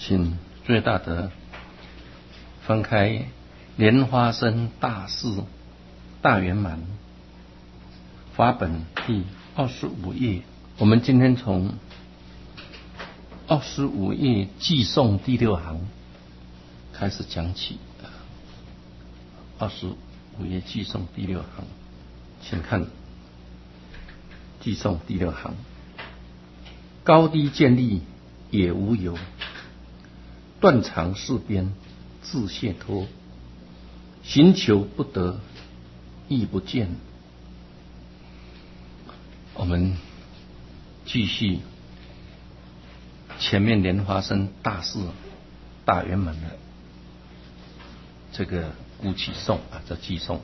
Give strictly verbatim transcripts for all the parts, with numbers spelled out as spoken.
请最大德翻开莲花生大士大圆满法本第二十五页，我们今天从二十五页寄颂第六行开始讲起。二十五页寄颂第六行，请看寄颂第六行：高低见立也无有，断肠事边自解脱，寻求不得亦不见。我们继续前面莲花生大士大圆满的这个古寄颂啊，这寄颂，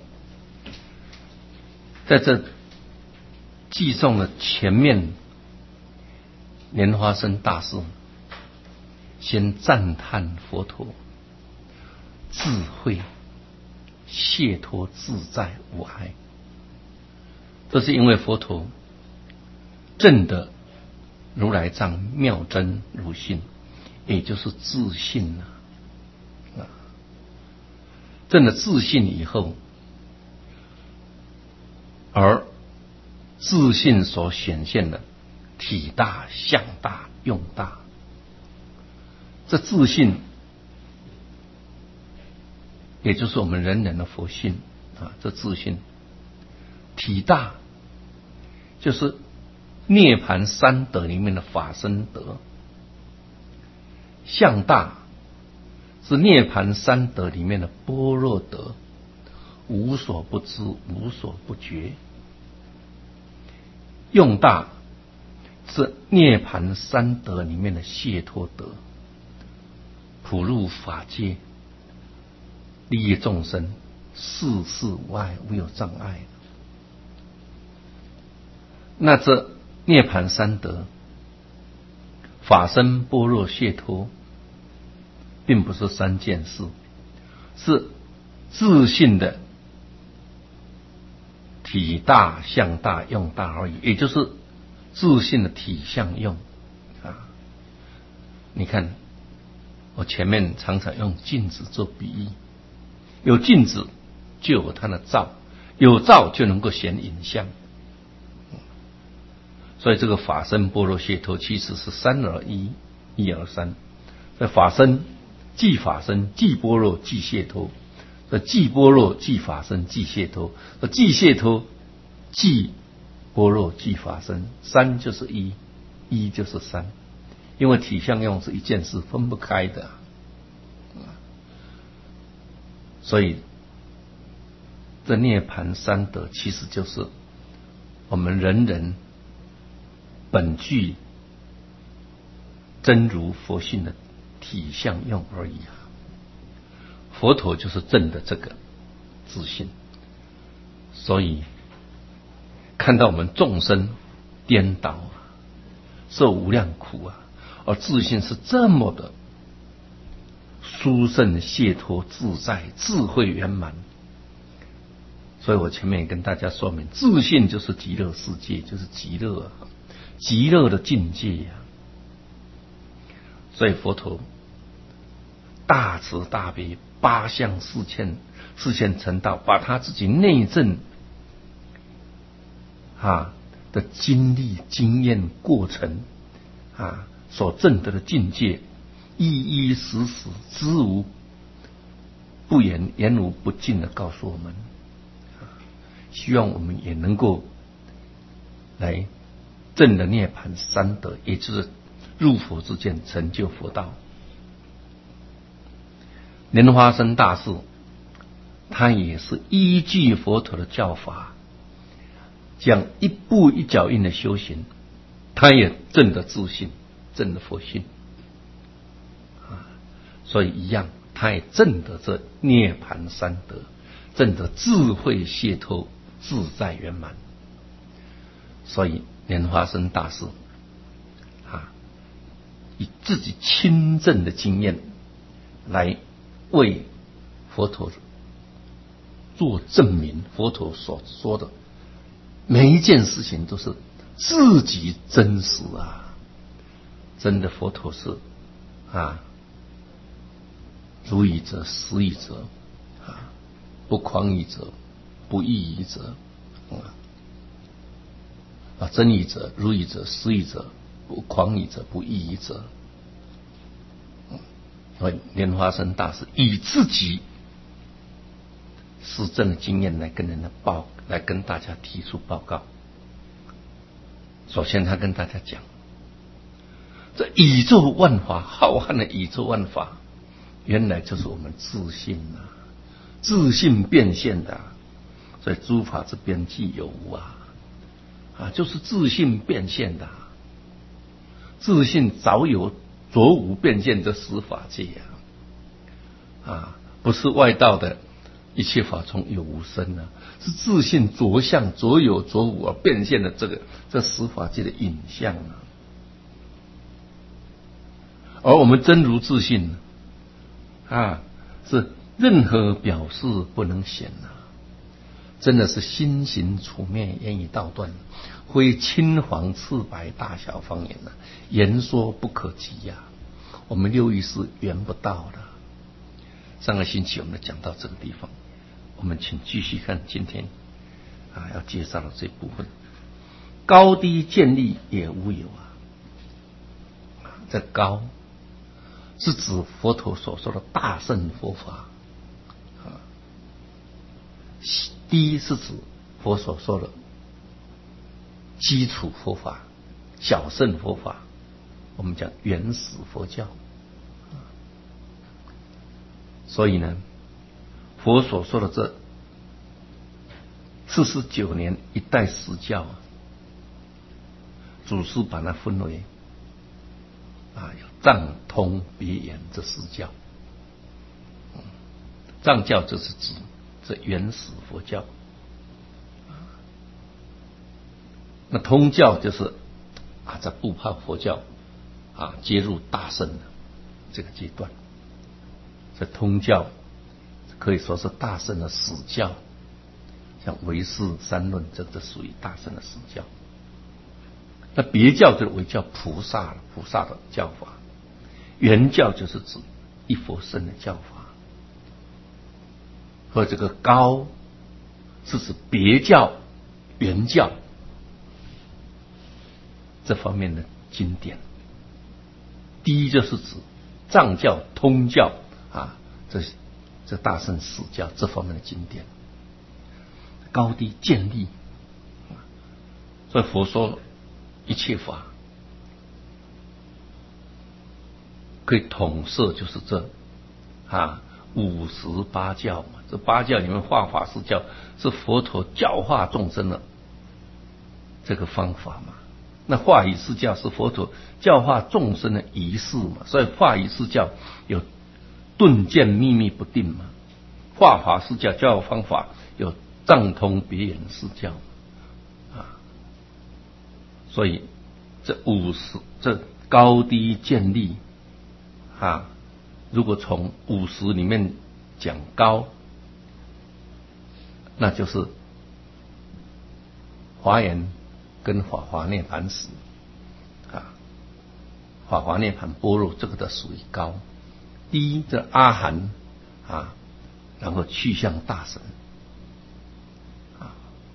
在这寄颂的前面，莲花生大士先赞叹佛陀智慧解脱自在无碍，这是因为佛陀证得如来藏妙真如性，也就是自信啊。证了自信以后，而自信所显现的体大、相大、用大，这自信也就是我们人人的佛性啊。这自信体大，就是涅槃三德里面的法身德；相大是涅槃三德里面的般若德，无所不知，无所不觉；用大是涅槃三德里面的解脱德，普入法界，利益众生，事事无碍，无有障碍。那这涅槃三德，法身、般若、解脱，并不是三件事，是自信的体大、相大、用大而已，也就是自信的体相用啊。你看，我前面常常用镜子做比喻，有镜子就有它的照，有照就能够显影像。所以这个法身、般若、解脱其实是三而一，一而三。这法身即法身，即般若，即解脱；这即般若，即法身，即解脱；这即解脱，即般若，即法身。三就是一，一就是三，因为体相用是一件事，分不开的。所以这涅槃三德其实就是我们人人本具真如佛性的体相用而已啊。佛陀就是证的这个自信，所以看到我们众生颠倒啊，受无量苦啊，而自信是这么的殊胜、解脱、自在、智慧圆满。所以我前面也跟大家说明，自信就是极乐世界，就是极乐啊，极乐的境界呀、啊。所以佛陀大慈大悲，八相四千四千成道，把他自己内证啊的经历、经验、过程啊所证得的境界，一一实实、知无不言、言无不尽的告诉我们。希望我们也能够来证的涅槃三德，也就是入佛之见，成就佛道。莲花生大士他也是依据佛陀的教法，讲一步一脚印的修行，他也证得自信，证得佛性啊。所以一样，他也证得这涅槃三德，证得智慧解脱自在圆满。所以莲花生大士啊，以自己亲证的经验来为佛陀做证明。佛陀所说的每一件事情都是自己真实啊，真的佛陀是啊如语者，实语者，啊，不诳语者，不异语者，啊，真语者，如语者，实语者，不诳语者，不异语者。所以莲花生大师以自己实证的经验来跟人的报，来跟大家提出报告。首先，他跟大家讲，这宇宙万法，浩瀚的宇宙万法，原来就是我们自信啊，自信变现的、啊。所以诸法之边际有无啊，啊，就是自信变现的、啊。自信早有着无变现的十法界啊，啊，不是外道的一切法从有无生啊，是自信着相着有着无而变现的这个这十法界的影像啊。而我们真如自信啊，是任何表示不能显啊，真的是心行处灭，言语道断，非青黄赤白大小方言啊，言说不可及呀、啊，我们六意识圆不到的。上个星期我们讲到这个地方，我们请继续看今天啊要介绍的这部分。高低见立也无有啊，这高是指佛陀所说的大乘佛法啊，低是指佛所说的基础佛法、小乘佛法，我们讲原始佛教。所以呢，佛所说的这四十九年一代实教，祖师把它分为啊有藏通别圆这四教。藏教就是指这原始佛教，那通教就是啊这部派佛教啊接入大乘的这个阶段。这通教可以说是大乘的始教，像唯识三论，这个属于大乘的始教。那别教就是为教菩萨菩萨的教法，原教就是指一佛乘的教法。和这个高是指别教、原教这方面的经典，低就是指藏教、通教啊，这这大乘始教这方面的经典，高低见立。所以佛说一切法可以统摄，就是这啊五十八教嘛。这八教里面，化法释教是佛陀教化众生的这个方法嘛。那化语释教是佛陀教化众生的仪式嘛。所以化语释教有顿渐秘密不定嘛，化法释教教方法有藏通别圆释教啊。所以这五十这高低见立啊，如果从五十里面讲高，那就是华严跟法华涅盘时啊，法华涅盘般若这个的属于高。低这阿含啊，然后去向大神啊，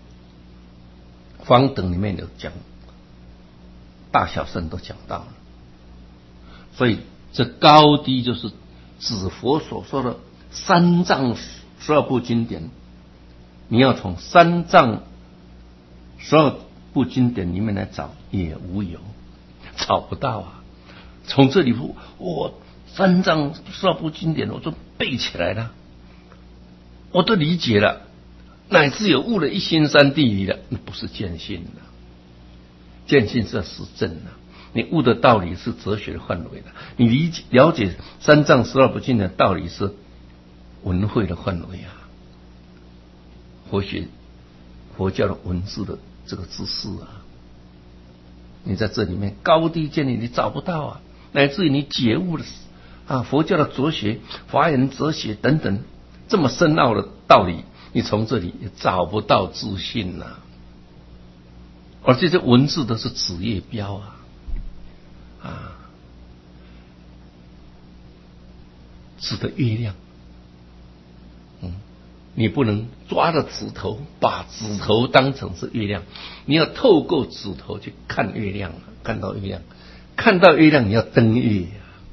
方等里面有讲，大小乘都讲到了。所以这高低就是指佛所说的三藏十二部经典，你要从三藏十二部经典里面来找也无有，找不到啊。从这里我三藏十二部经典我都背起来了，我都理解了，乃至有悟了一心三地理了，那不是见性了，见性是实证的。你悟的道理是哲学的范围的，你理解了解三藏十二部经的道理是文慧的范围啊，佛学佛教的文字的这个知识啊，你在这里面高低见立你找不到啊，乃至于你解悟的啊佛教的哲学、华严哲学等等这么深奥的道理，你从这里也找不到自信啊。而这些文字都是指业标啊。啊， 指的月亮。嗯，你不能抓着指头，把指头当成是月亮，你要透过指头去看月亮，看到月亮，看到月亮你要登月。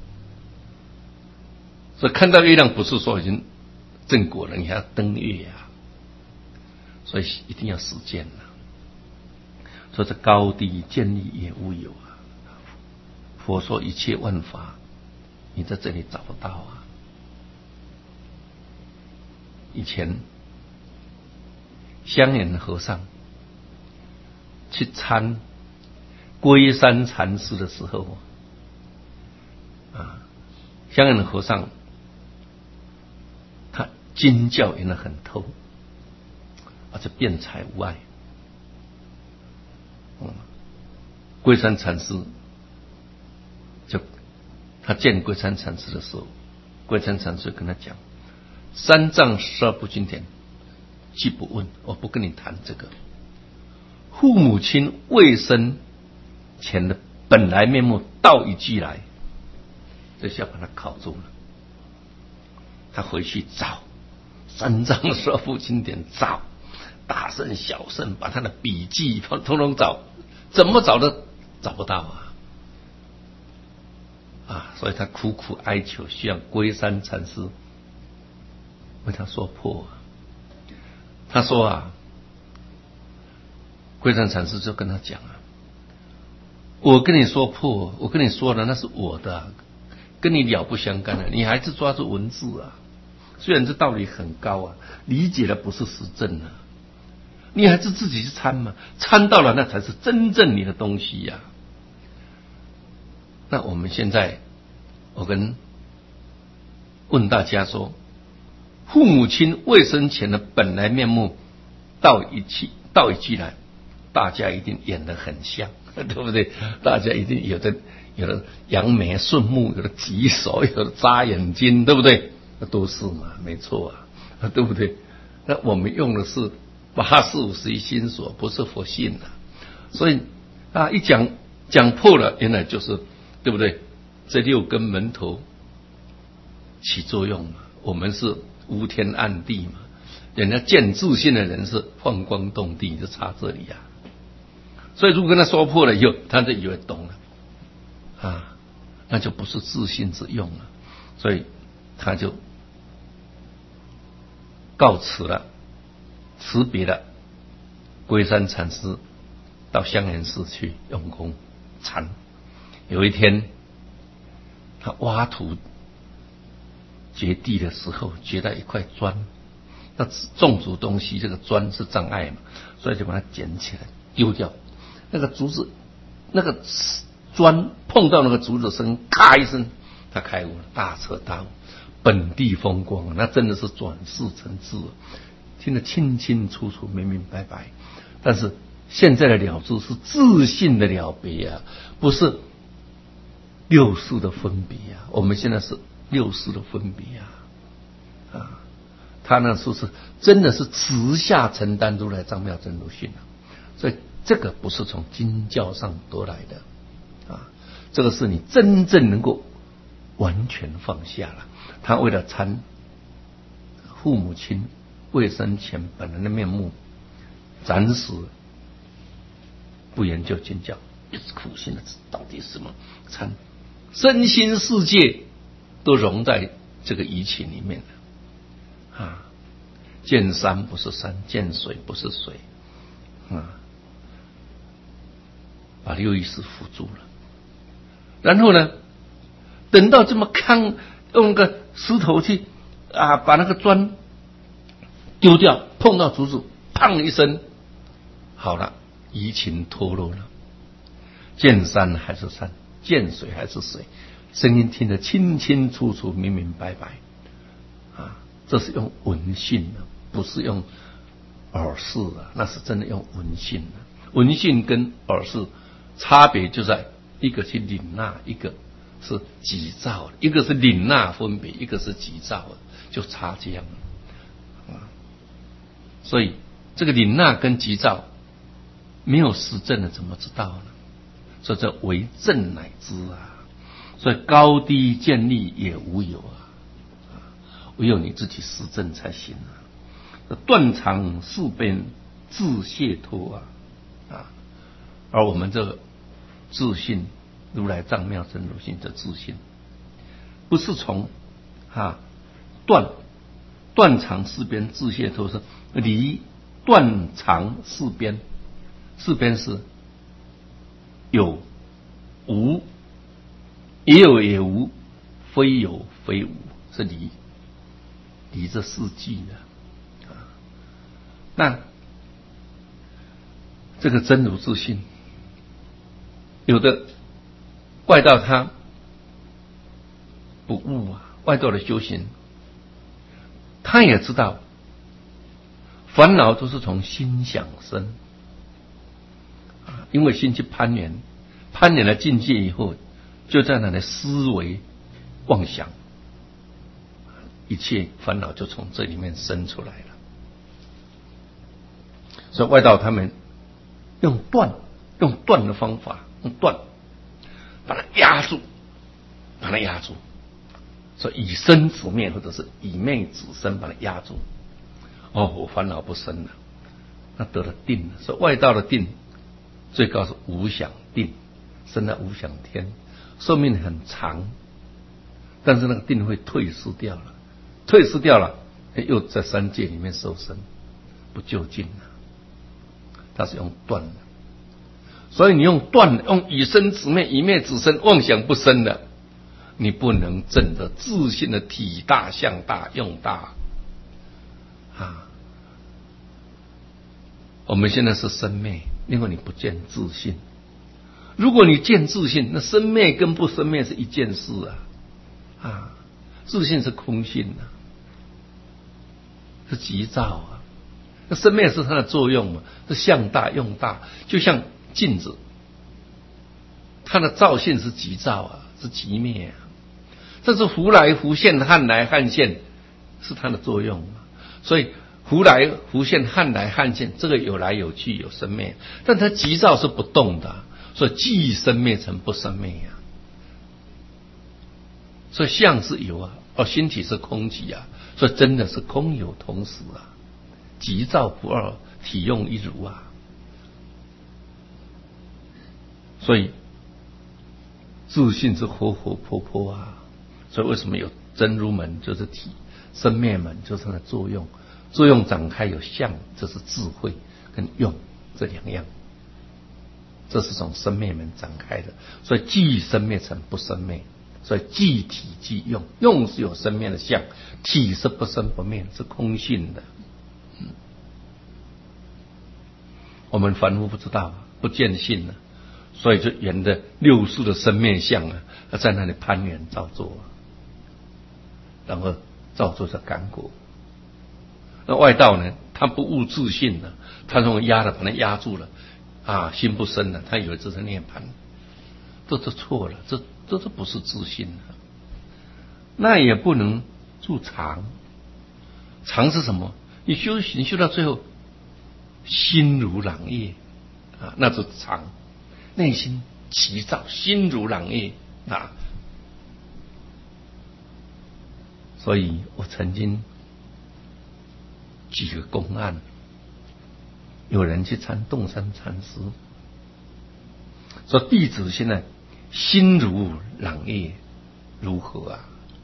所以看到月亮不是说已经正果了，你还要登月啊，所以一定要实践啊。所以这高低见立也无有啊。佛说一切万法，你在这里找不到啊。以前香严和尚去参龟山禅师的时候啊，香严和尚他经教研得很透，而且辩才无碍。嗯，龟山禅师就他见龟山禅师的时候，龟山禅师跟他讲：三藏十二部经典既不问，我不跟你谈这个。父母亲未生前的本来面目道一句来，这下把他考住了。他回去找三藏十二部经典，找大圣小圣，把他的笔记通通找，怎么找都找不到啊！啊，所以他苦苦哀求，需要龟山禅师为他说破。他说啊，龟山禅师就跟他讲啊，我跟你说破，我跟你说了那是我的、啊，跟你了不相干的、啊，你还是抓住文字啊。虽然这道理很高啊，理解的不是实证啊，你还是自己去参嘛，参到了那才是真正你的东西呀、啊。那我们现在，我跟问大家说，父母亲未生前的本来面目，道一句道一句来，大家一定演得很像，对不对？大家一定有的有的扬眉顺目，有的举手，有的眨眼睛，对不对？那都是嘛，没错啊，对不对？那我们用的是八四五十一心所，不是佛性啊。所以啊，一讲讲破了，原来就是对不对？这六根门头起作用嘛，我们是无天暗地嘛，人家见自信的人是放光动地，就差这里啊。所以如果跟他说破了以后，他就以为懂了啊，那就不是自信之用了，所以他就告辞了，辞别了龟山禅师，到香严寺去用功禅。有一天，他挖土掘地的时候，掘到一块砖，那种植东西这个砖是障碍嘛，所以就把它捡起来丢掉。那个竹子，那个砖碰到那个竹子声，咔一声，他开悟了，大彻大悟，本地风光，那真的是转世成智，听得清清楚楚、明明白白。但是现在的了知是自信的了别啊，不是六识的分别啊。我们现在是六识的分别啊，啊，他那时候是真的是直下承担如来藏妙真如训啊，所以这个不是从经教上得来的啊，这个是你真正能够完全放下了。他为了参父母亲未生前本来的面目，暂时不研究经教，一直苦心的到底是什么参，身心世界都融在这个仪器里面了啊！见山不是山，见水不是水啊！把六意识辅助了，然后呢，等到这么康，用个石头去啊，把那个砖丢掉，碰到竹子，砰一声，好了，移情脱落了。见山还是山，见水还是水，声音听得清清楚楚、明明白白啊！这是用闻性的，不是用耳识的，那是真的用闻性的。闻性跟耳识差别就在一个是领纳，一个是急躁，一个是领纳分别，一个是急躁，就差这样啊。所以这个领纳跟急躁没有实证的，怎么知道呢？所以这为证乃知啊。所以高低见立也无有啊。 唯有你自己实证才行啊。断肠四边自解脱啊啊！而我们这个自信，如来藏妙真如性的自信，不是从啊断断肠四边自解脱，是离断肠四边，四边是有无，也有也无，非有非无，是离离这四季的啊。那这个真如自性，有的外道他不悟啊，外道的修行，他也知道烦恼都是从心想生啊，因为心去攀缘，攀缘了境界以后，就在那里思维妄想，一切烦恼就从这里面生出来了。所以外道他们用断，用断的方法，用断把它压住，把它压住，所以以身止灭，或者是以昧止身，把它压住。哦，我烦恼不生了，那得了定了。所以外道的定最高是无想定，生在无想天，寿命很长，但是那个定会退失掉了，退失掉了，又在三界里面受生，不究竟了。它是用断的，所以你用断，用以身止灭，以灭止身，妄想不生的，你不能证得自信的体大、相大、用大啊。我们现在是生灭，因为你不见自信。如果你见自信，那生灭跟不生灭是一件事啊啊！自信是空性啊，是急躁啊。那生灭是它的作用嘛，是相大用大，就像镜子，它的照性是急躁啊，是急灭啊。这是忽来忽现，汉来汉现，是它的作用嘛。所以忽来忽现，汉来汉现，这个有来有去，有生灭，但它急躁是不动的，所以即生灭成不生灭啊。所以相是有啊，而心体是空寂啊，所以真的是空有同时啊。急躁不二，体用一如啊。所以自信是活活泼泼啊。所以为什么有真如门，就是体；生灭门就是它的作用。作用展开有相，这是智慧跟用这两样，这是从生灭门展开的。所以即生灭成不生灭，所以即体即用，用是有生灭的相，体是不生不灭，是空性的。我们凡夫不知道，不见性了，所以就沿着六识的生灭相啊，在那里攀缘造作，然后造作着感果。那外道呢，他不悟自性了，他用压的把它压住了啊，心不生了，他以为这是涅槃，这是错了，这这这不是自性了。那也不能住常，常是什么？你修行修到最后，心如朗夜啊，那是常，内心急躁，心如朗夜啊。所以我曾经举个公案，有人去参洞山禅师，说弟子现在心如朗夜，如何啊？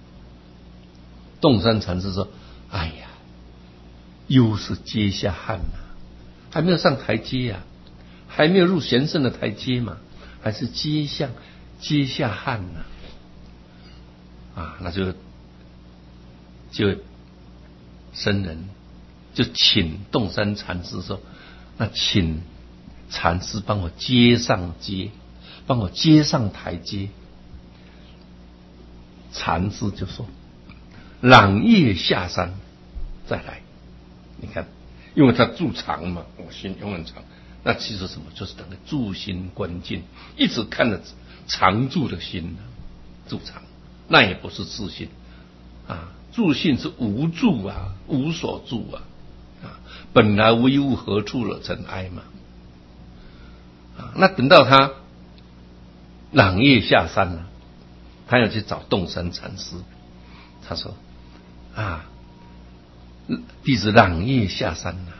洞山禅师说：“哎呀，又是阶下汉啊，还没有上台阶啊，还没有入贤圣的台阶嘛，还是阶下阶下汉呢、啊。”啊，那就就僧人就请洞山禅师说：“那请禅师帮我接上阶，帮我接上台阶。”禅师就说：“朗夜下山再来。”你看，因为他住常嘛，我心永远常。那其实什么？就是等于住心观境，一直看着常住的心呢，住常，那也不是自信啊。住性是无住啊，无所住啊，啊，本来无一物，何处惹尘埃嘛。啊，那等到他朗夜下山了，他要去找洞山禅师，他说：“ 啊，弟子朗夜下山了。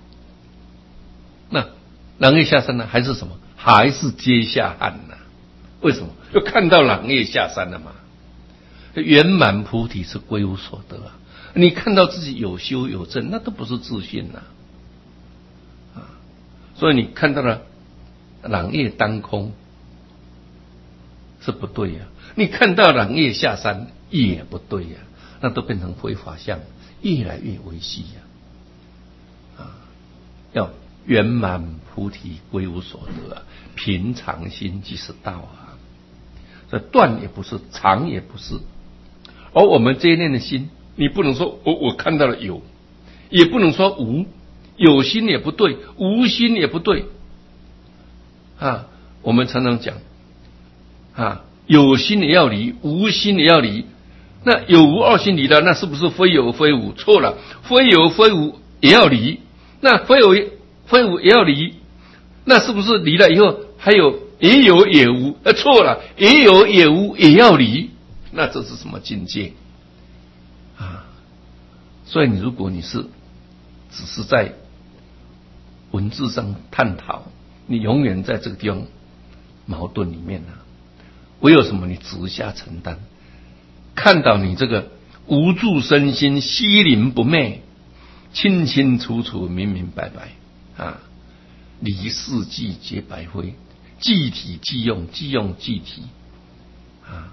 那朗夜下山呢，还是什么？还是阶下汉呢？为什么？又看到朗夜下山了嘛？圆满菩提是归无所得啊！你看到自己有修有证，那都不是自信呐、啊！啊，所以你看到了朗夜当空是不对呀、啊，你看到朗夜下山也不对呀、啊，那都变成非法相，越来越维系呀！啊，要圆满菩提归无所得啊，平常心即是道啊！所以断也不是，常也不是。而我们这一念的心，你不能说我我看到了有，也不能说无，有心也不对，无心也不对啊。我们常常讲啊，有心也要离，无心也要离。那有无二心离了，那是不是非有非无？错了，非有非无也要离。那非有非无也要离，那是不是离了以后还有也有也无？呃，错了，也有也无也要离。那这是什么境界啊？所以你如果你是只是在文字上探讨，你永远在这个地方矛盾里面啊。唯有什么？你直下承担，看到你这个无住身心，悉灵不昧，清清楚楚，明明白白啊！离世即皆白灰，即体即用，即用即体啊！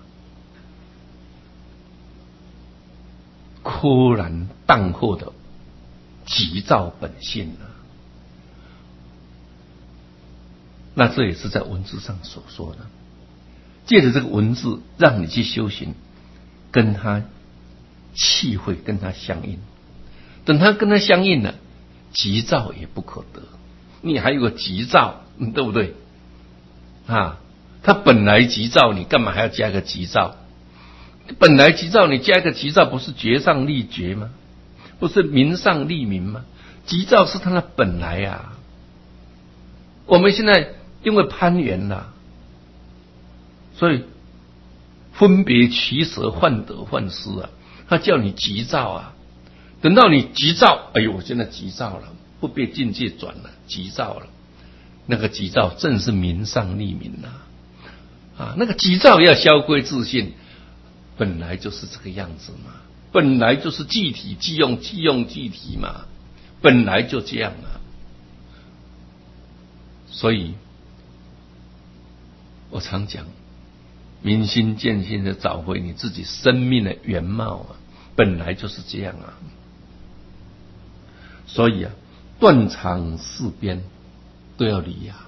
豁然荡豁的急躁本性啊！那这也是在文字上所说的，借着这个文字让你去修行，跟他契会，跟他相应。等他跟他相应了，急躁也不可得。你还有个急躁，对不对啊？他本来急躁，你干嘛还要加个急躁？本来急躁，你加一个急躁，不是绝上立绝吗？不是明上立明吗？急躁是他的本来啊。我们现在因为攀缘了，所以分别取舍，患得患失啊。他叫你急躁啊，等到你急躁，哎呦，我现在急躁了，不被境界转了，急躁了。那个急躁正是明上立明啊，啊，那个急躁要消归自信，本来就是这个样子嘛，本来就是即体即用，即用即体嘛，本来就这样啊。所以我常讲，明心见性的找回你自己生命的原貌啊，本来就是这样啊。所以啊，断常四边都要离啊，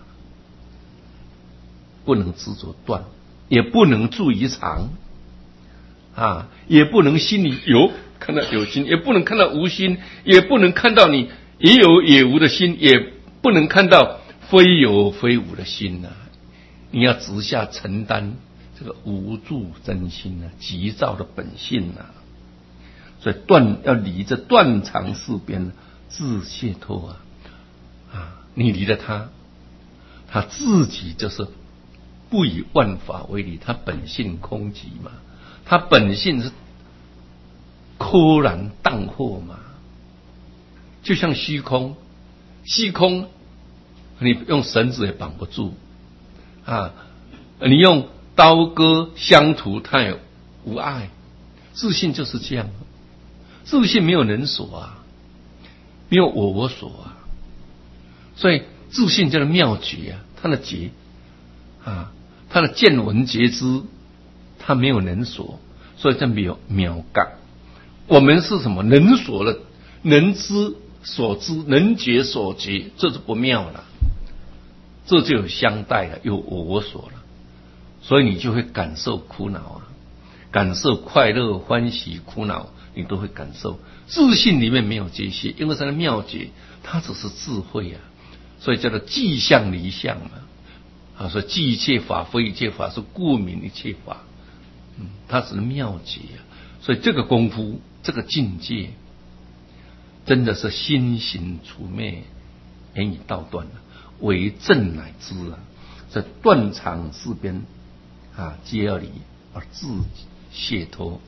不能执着断，也不能住于常啊，也不能心里有看到有心，也不能看到无心，也不能看到你也有也无的心，也不能看到非有非无的心啊。你要直下承担这个无住真心啊，急躁的本性啊。所以断要离这断常四边，自解脱啊啊！你离了他，他自己就是不以万法为离，他本性空寂嘛，他本性是豁然荡豁嘛，就像虚空，虚空你用绳子也绑不住啊，你用刀割相图，它也无碍。自信就是这样，自信没有人所啊，没有我我所啊，所以自信叫做妙觉啊，它的觉啊，它的见闻觉知，它没有人所，所以叫妙妙感。我们是什么？人所了，能知所知，能觉所觉，这是不妙了，这就有相待了，有我我所了，所以你就会感受苦恼啊，感受快乐、欢喜、苦恼，你都会感受。自信里面没有这些，因为它的妙觉，它只是智慧啊，所以叫做即相离相嘛。啊，说即一切法非一切法，是故名一切法。嗯，它是妙觉啊。所以这个功夫，这个境界，真的是心行除灭，言以道断，为正乃知啊。这断常四边啊，皆要离而自解脱。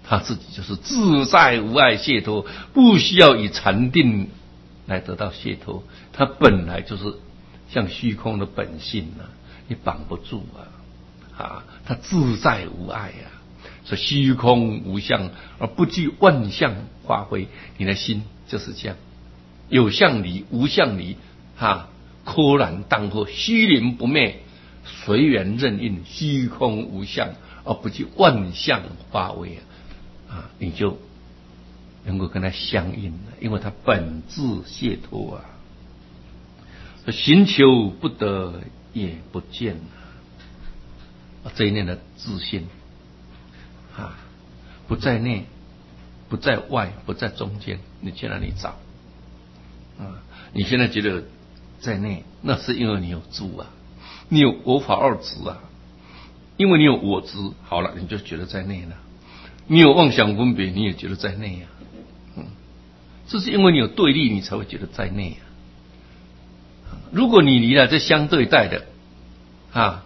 他自己就是自在无碍解脱，不需要以禅定来得到解脱，他本来就是像虚空的本性啊，你绑不住啊，啊，他自在无碍啊，所以虚空无相而不具万象发挥，你的心就是这样，有相离，无相离，哈，柯然荡破，虚灵不灭，随缘任运，虚空无相而不具万象发挥啊。啊，你就能够跟他相应了，因为他本质解脱啊，寻求不得也不见啊，这一念的自信啊，不在内，不在外，不在中间，你去哪里找啊？你现在觉得在内，那是因为你有住啊，你有我法二执啊，因为你有我执，好了，你就觉得在内了。你有妄想分别，你也觉得在内啊，嗯，这是因为你有对立，你才会觉得在内啊。如果你离了这相对待的啊，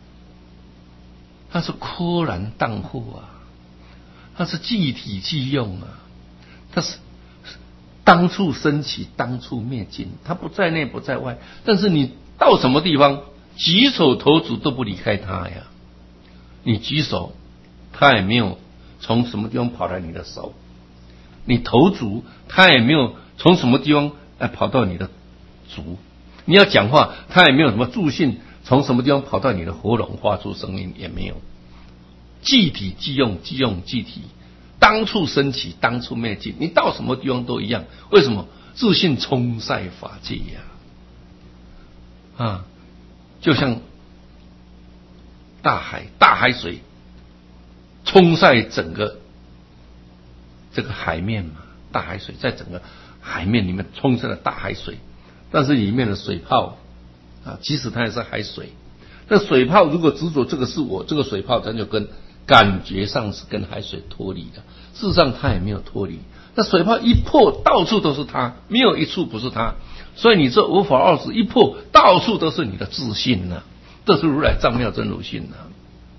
它是柯然荡破啊，它是即体即用啊，它是当处升起，当处灭尽，它不在内不在外，但是你到什么地方举手投足都不离开它呀，你举手，它也没有从什么地方跑来你的手，你投足，他也没有从什么地方来跑到你的足，你要讲话，他也没有什么助兴从什么地方跑到你的喉咙发出声音，也没有，即体即用，即用即体，当处升起，当处灭尽，你到什么地方都一样。为什么？自信充塞法界呀、啊，啊，就像大海，大海水冲塞整个这个海面嘛，大海水在整个海面里面冲塞了大海水，但是里面的水泡啊，即使它也是海水，那水泡如果执着这个是我，这个水泡咱就跟感觉上是跟海水脱离的，事实上它也没有脱离。那水泡一破，到处都是它，没有一处不是它。所以你这无法二执一破，到处都是你的自信啊，这是如来藏妙真如性啊。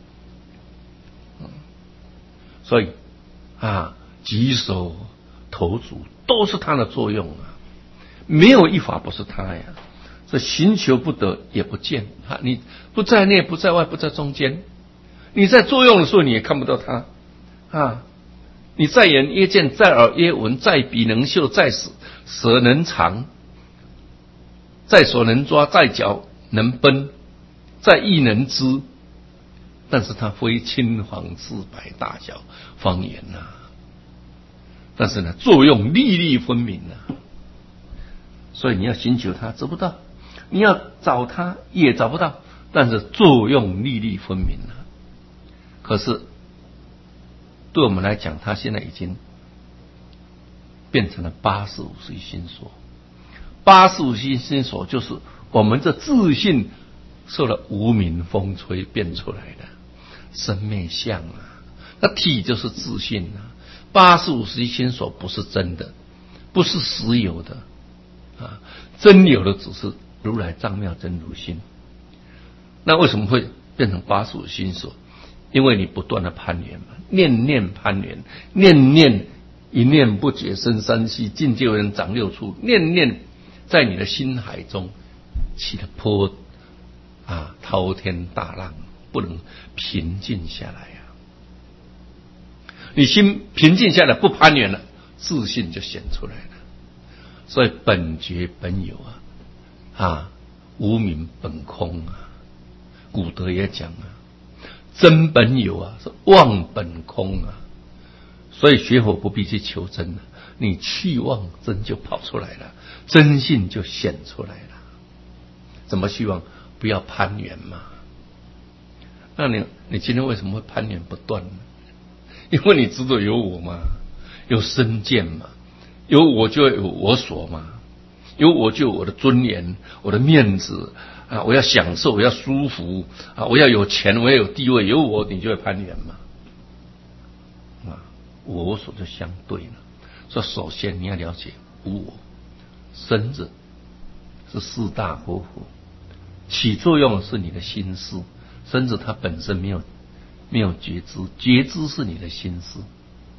所以啊，举手投足都是它的作用啊，没有一法不是它呀。这寻求不得也不见啊，你不在内不在外不在中间，你在作用的时候你也看不到它啊。你在眼耶见，在耳耶闻，在鼻能嗅，在舌舌能尝，在手能抓，在脚能奔，在意能知。但是它非青黄赤白大小方言呐、啊，但是呢，作用粒粒分明呐、啊。所以你要寻求它，找不到；你要找它，也找不到。但是作用粒粒分明啊。可是对我们来讲，它现在已经变成了八十五随心所。八十五随心所就是我们这自信受了无明风吹变出来的。生灭相啊，那体就是自信啊。八十五随心所不是真的，不是实有的啊，真有的只是如来藏妙真如心。那为什么会变成八十五心所？因为你不断的攀缘嘛，念念攀缘，念念一念不绝生三息，境界为人长六处，念念在你的心海中起了波啊滔天大浪。不能平静下来呀、啊！你心平静下来，不攀缘了，自信就显出来了。所以本觉本有啊，啊，无明本空啊。古德也讲啊，真本有啊，是妄本空啊。所以学佛不必去求真了，你去妄真就跑出来了，真性就显出来了。怎么去妄？不要攀缘嘛。那你你今天为什么会攀缘不断呢？因为你执着有我嘛，有身见嘛，有我就有我所嘛，有我就有我的尊严，我的面子啊，我要享受，我要舒服啊，我要有钱，我要有地位，有我你就会攀缘嘛。啊，我所就相对了。所以首先你要了解无我，身子是四大活佛，起作用的是你的心思。身子它本身没有没有觉知，觉知是你的心思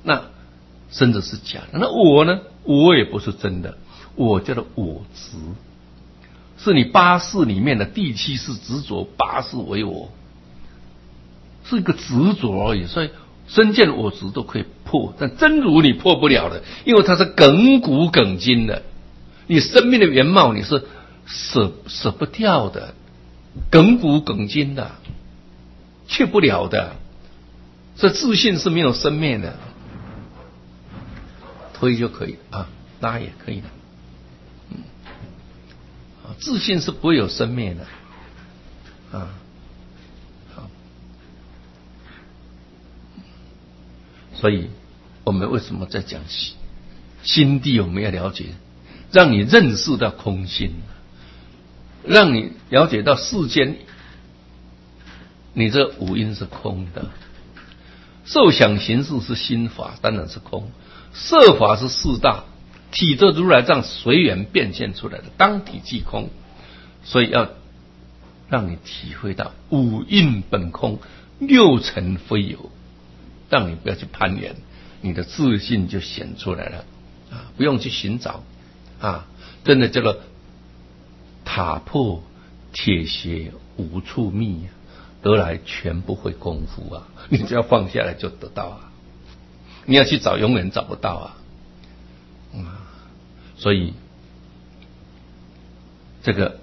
那真的是假的。那我呢？我也不是真的，我叫做我执，是你八识里面的第七识执着八识为我，是一个执着而已。所以身见我执都可以破，但真如你破不了的，因为它是亘古亘今的，你生命的原貌你是舍舍不掉的，亘古亘今的，去不了的。所以自信是没有生灭的，推就可以啊，拉也可以的。嗯，啊，自信是不会有生灭的啊。好，所以我们为什么在讲心心地？我们要了解，让你认识到空心，让你了解到世间，你这五阴是空的。受想行识是心法，当然是空。色法是四大，体这如来藏随缘变现出来的，当体即空。所以要让你体会到五蕴本空，六尘非有，让你不要去攀缘，你的自信就显出来了啊！不用去寻找啊，真的叫做塔破铁鞋无处觅啊，得来全不会功夫啊！你只要放下来就得到啊，你要去找永远找不到啊！嗯，所以这个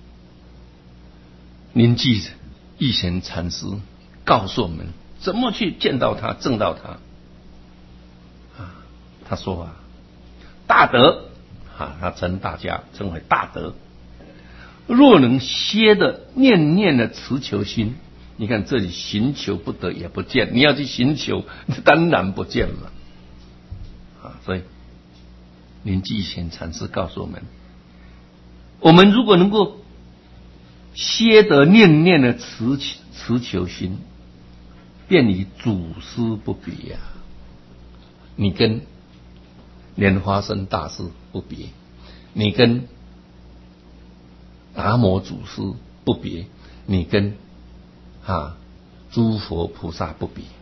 临济义贤禅师告诉我们怎么去见到他、证到他啊。他说啊，大德啊，他称大家称为大德，若能歇的念念的持求心，你看这里寻求不得也不见，你要去寻求当然不见了啊。所以临济贤禅师告诉我们，我们如果能够歇得念念的持持求心，便与祖师不别啊。你跟莲花生大师不别，你跟达摩祖师不别，你跟啊诸佛菩萨不别。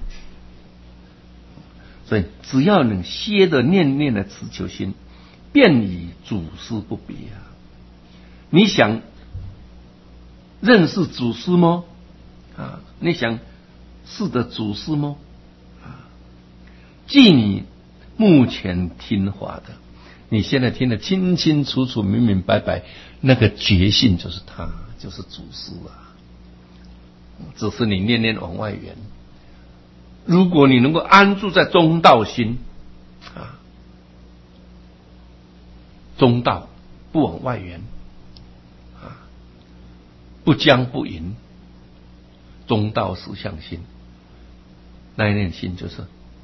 所以只要能歇得念念的持求心，便与祖师不别啊。你想认识祖师吗？啊，你想是的祖师吗？啊，即你目前听法的，你现在听得清清楚楚、明明白白，那个觉性就是他，就是祖师啊。只是你念念往外缘。如果你能够安住在中道心啊，中道不往外缘啊，不将不迎，中道实相心，那一念心就是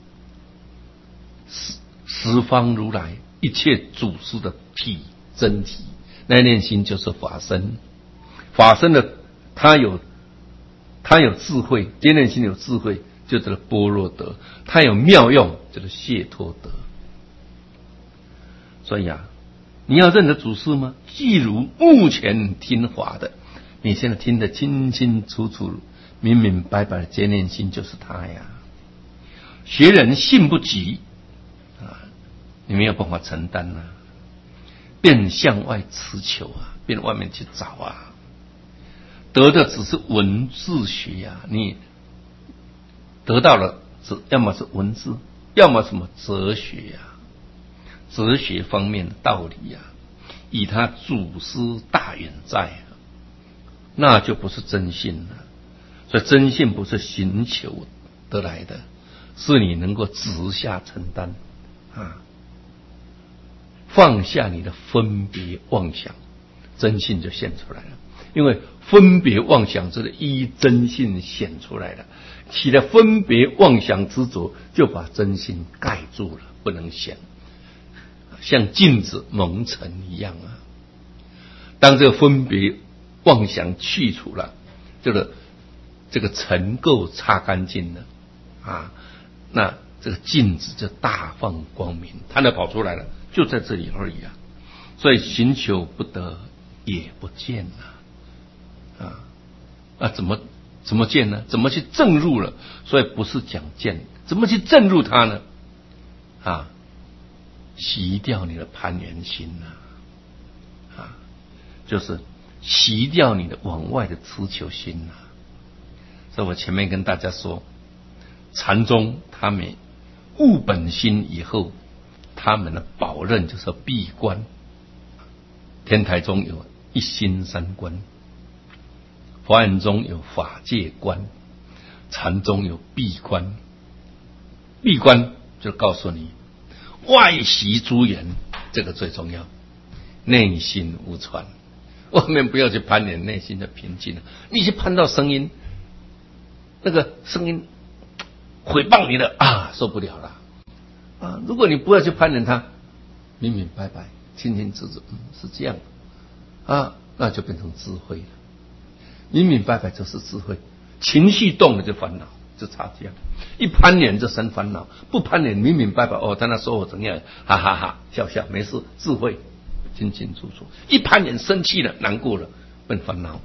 十十方如来一切祖师的体真体，那一念心就是法身。法身的他有他有智慧，这念心有智慧，就是般若德；他有妙用，就是解脱德。所以啊，你要认得祖师吗？既如目前听法的，你现在听得清清楚楚、明明白白的这念心就是他呀。学人信不及啊，你没有办法承担啊，便向外持求啊，便外面去找啊。得的只是文字学啊，你得到了是要么是文字，要么什么哲学啊，哲学方面的道理啊，以他祖师大远在啊，那就不是真信了。所以真信不是寻求得来的，是你能够直下承担啊，放下你的分别妄想，真信就现出来了。因为分别妄想之的依真性显出来了，起了分别妄想执着，就把真性盖住了，不能显，像镜子蒙尘一样啊。当这个分别妄想去除了，这个这个尘垢擦干净了啊，那这个镜子就大放光明，它就跑出来了，就在这里而已啊。所以寻求不得也不见了。啊，啊，怎么怎么见呢？怎么去证入了？所以不是讲见，怎么去证入它呢？ 啊，洗掉你的攀缘心呐、啊，啊，就是洗掉你的往外的痴求心呐、啊。所以我前面跟大家说，禅宗他们悟本心以后，他们的宝刃就是闭关。天台宗有一心三观，华严宗有法界观，禅宗有闭关。闭关就告诉你，外息诸缘，这个最重要，内心无传。外面不要去攀恋内心的平静，你去攀到声音，那个声音毁谤你了啊，受不了了啊！如果你不要去攀恋它，明明白白、清清楚楚，嗯，是这样啊，那就变成智慧了。明明白白就是智慧，情绪动了就烦恼，就差这样。一攀恋就生烦恼，不攀恋明明白白哦，他那说我怎样，哈哈哈，笑笑没事，智慧清清楚楚。一攀恋生气了，难过了，变烦恼。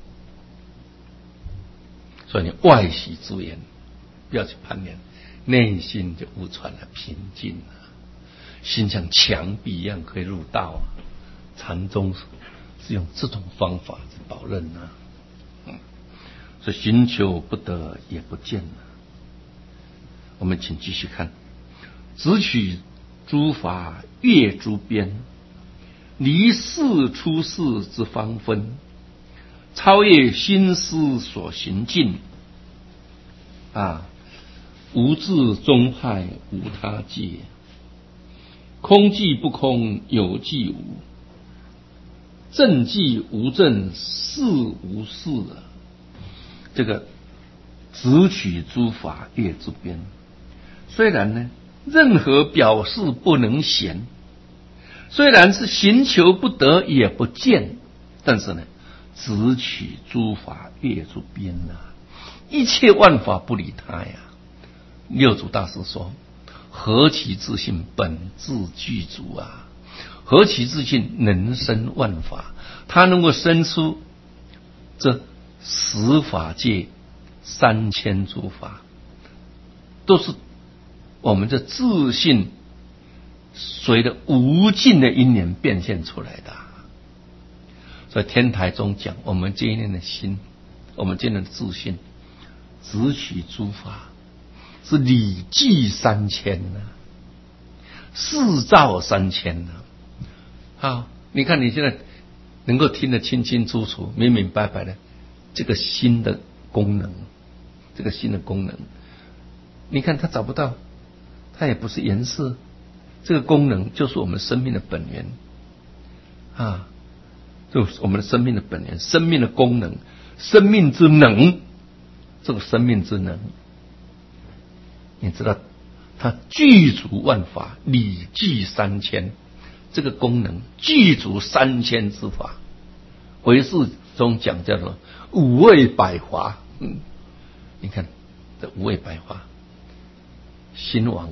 所以你外息诸缘不要去攀恋，内心就无传了，平静了，心像墙壁一样可以入道啊。禅宗是用这种方法去保任啊，嗯，所以寻求不得也不见了。我们请继续看，直取诸法越诸边，离世出世之方分，超越心思所行境啊，无自宗派无他界，空即不空，有即无，正即无正，是无是啊。这个直取诸法越诸边，虽然呢任何表示不能显，虽然是寻求不得也不见，但是呢直取诸法越诸边啊，一切万法不理他呀。六祖大师说，何其自信本自具足啊，何其自信能生万法，他能够生出这十法界三千诸法，都是我们这自信随着无尽的因缘变现出来的。所以天台中讲，我们这一念的心，我们这一念的自信，直取诸法，是理记三千呢、啊，四照三千呢、啊。好，你看你现在能够听得清清楚楚、明明白白的这个心的功能，这个心的功能，你看它找不到，它也不是颜色，这个功能就是我们生命的本源啊，就是我们的生命的本源，生命的功能，生命之能，这个生命之能，你知道它具足万法，理具三千，这个功能具足三千之法。唯识中讲叫做五味百华，嗯，你看这五味百华，心王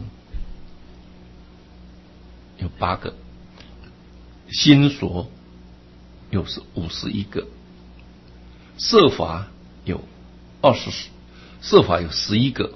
有八个，心所有是五十一个，色法有二十，色法有十一个，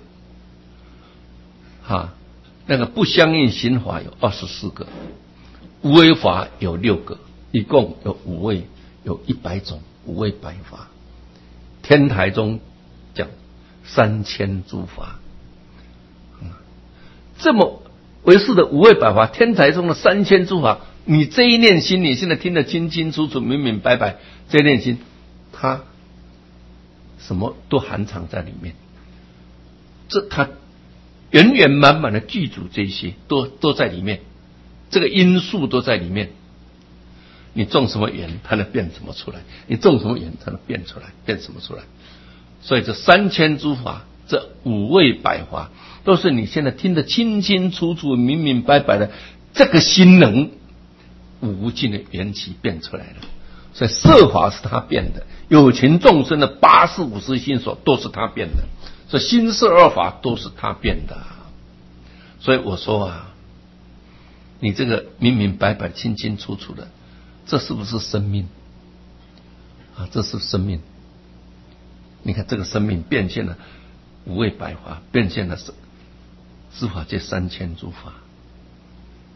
哈，那个不相应行法有二十四个，无为法有六个，一共有五味，有一百种五味百法。天台中讲三千诸法，嗯，这么唯识的五味百法，天台中的三千诸法，你这一念心，你现在听得清清楚楚、明明白白，这一念心，它什么都含藏在里面，这它圆圆满满的具足，这些都都在里面，这个因素都在里面。你种什么缘，它能变什么出来；你种什么缘，它能变出来，变什么出来。所以这三千诸法，这五味百华，都是你现在听得清清楚楚、明明白白的，这个心能无尽的缘起变出来了。所以色法是他变的，有情众生的八识五识心所都是他变的，所以心色二法都是他变的。所以我说啊，你这个明明白白、清清楚楚的，这是不是生命啊？这是生命。你看这个生命变现了五味百华，变现了十法界三千诸法，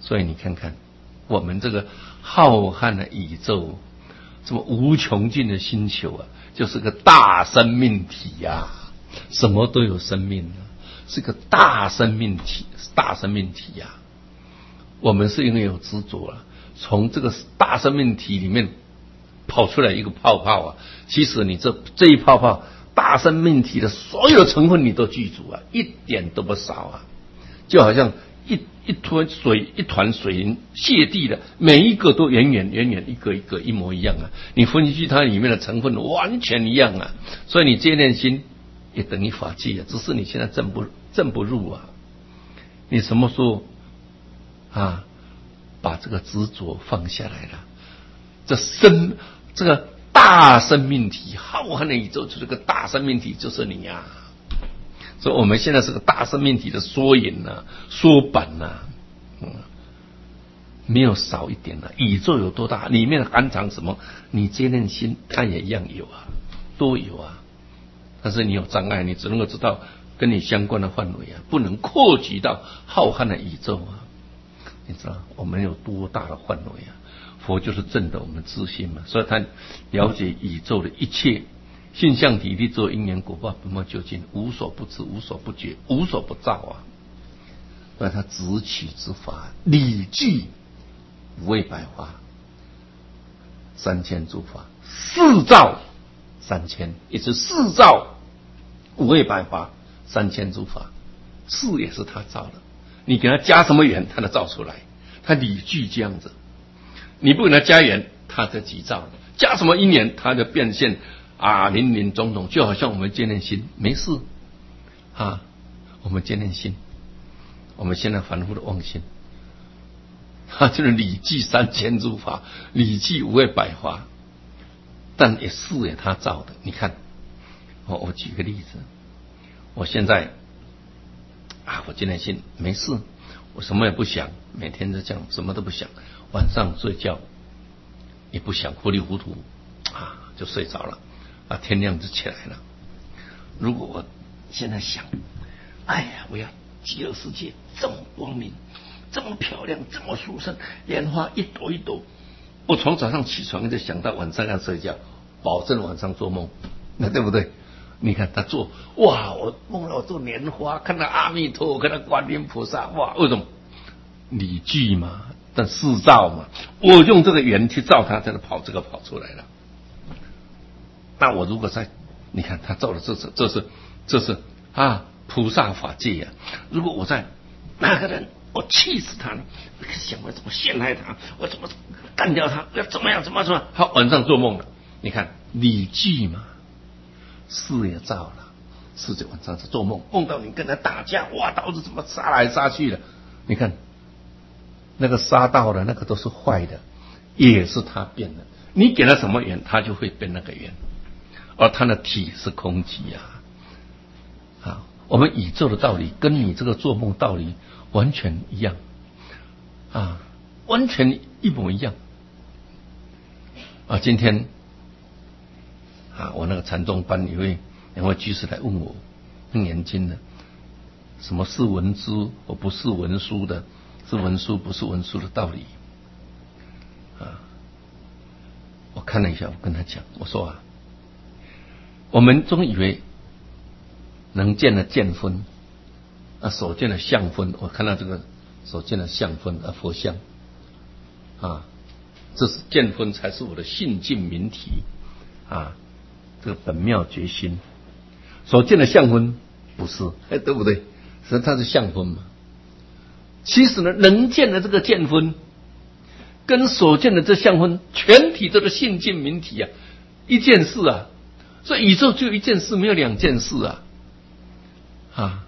所以你看看我们这个浩瀚的宇宙，这么无穷尽的星球啊，就是个大生命体呀、啊，什么都有生命啊，是个大生命体，大生命体呀、啊。我们是因为有执着了，从这个大生命体里面跑出来一个泡泡啊，其实你这这一泡泡大生命体的所有成分你都具足啊，一点都不少啊，就好像一一团水一团水银泻地的，每一个都远远远远一个一个一模一样啊，你分析它里面的成分完全一样啊，所以你这念心也等于法界啊，只是你现在证不证不入啊，你什么时候啊把这个执着放下来了，这生这个大生命体浩瀚的宇宙，这个大生命体就是你啊，所以我们现在是个大生命体的缩影啊，缩版啊，嗯，没有少一点啊，宇宙有多大，里面含藏什么，你这念心它也一样有啊，都有啊，但是你有障碍，你只能够知道跟你相关的范围啊，不能扩及到浩瀚的宇宙啊，你知道我们有多大的范围啊？佛就是证得我们自信嘛，所以他了解宇宙的一切现象体力作因缘果报本末究竟，无所不知，无所不觉，无所不造啊。所以他直取之法，理具五味百花，三千诸法，四造三千，也是四造五味百花，三千诸法，四也是他造的。你给他加什么缘，他能造出来。他理具这样子。你不给他加缘，他在急躁；加什么因缘，他就变现啊，林林总总，就好像我们见念心，没事啊，我们见念心，我们现在反复的妄心，他就是理具三千诸法，理具五味百花，但也是也他造的。你看，我我举个例子，我现在啊，我见念心没事，我什么也不想，每天都这样，什么都不想。晚上睡觉也不想，糊里糊涂啊就睡着了啊，天亮就起来了。如果我现在想，哎呀，我要极乐世界这么光明，这么漂亮，这么殊胜，莲花一朵一朵，我从早上起床就想到晚上要睡觉，保证晚上做梦，那对不对？你看他做，哇，我梦到我做莲花，看到阿弥陀佛，看到观音菩萨，哇，为什么？理具嘛。但四造嘛，我用这个缘去造它，在那跑这个跑出来了。那我如果在，你看他造的这是这是这是啊菩萨法界呀、啊。如果我在那个人，我气死他了，我想我怎么陷害他，我怎么干掉他，要怎么样怎么怎么，好晚上做梦了。你看理具嘛，事也造了，事就晚上是做梦，梦到你跟他打架，哇，刀子怎么杀来杀去的，你看。那个杀到的那个都是坏的，也是他变的。你给他什么缘，他就会变那个缘。而他的体是空寂啊！啊，我们宇宙的道理跟你这个做梦道理完全一样啊，完全一模一样啊！今天啊，我那个禅宗班有位两位居士来问我，很年轻的，什么是文书，我不是文书的。是文书不是文书的道理啊！我看了一下，我跟他讲，我说啊，我们总以为能见的见分啊，所见的相分，我看到这个所见的相分啊，佛像啊，这是见分才是我的性净明体啊，这个本妙觉心所见的相分不是，哎，对不对？所以它是相分嘛。其实呢，能见的这个见分，跟所见的这相分，全体都是性净明体啊，一件事啊。所以宇宙只有一件事，没有两件事啊，啊。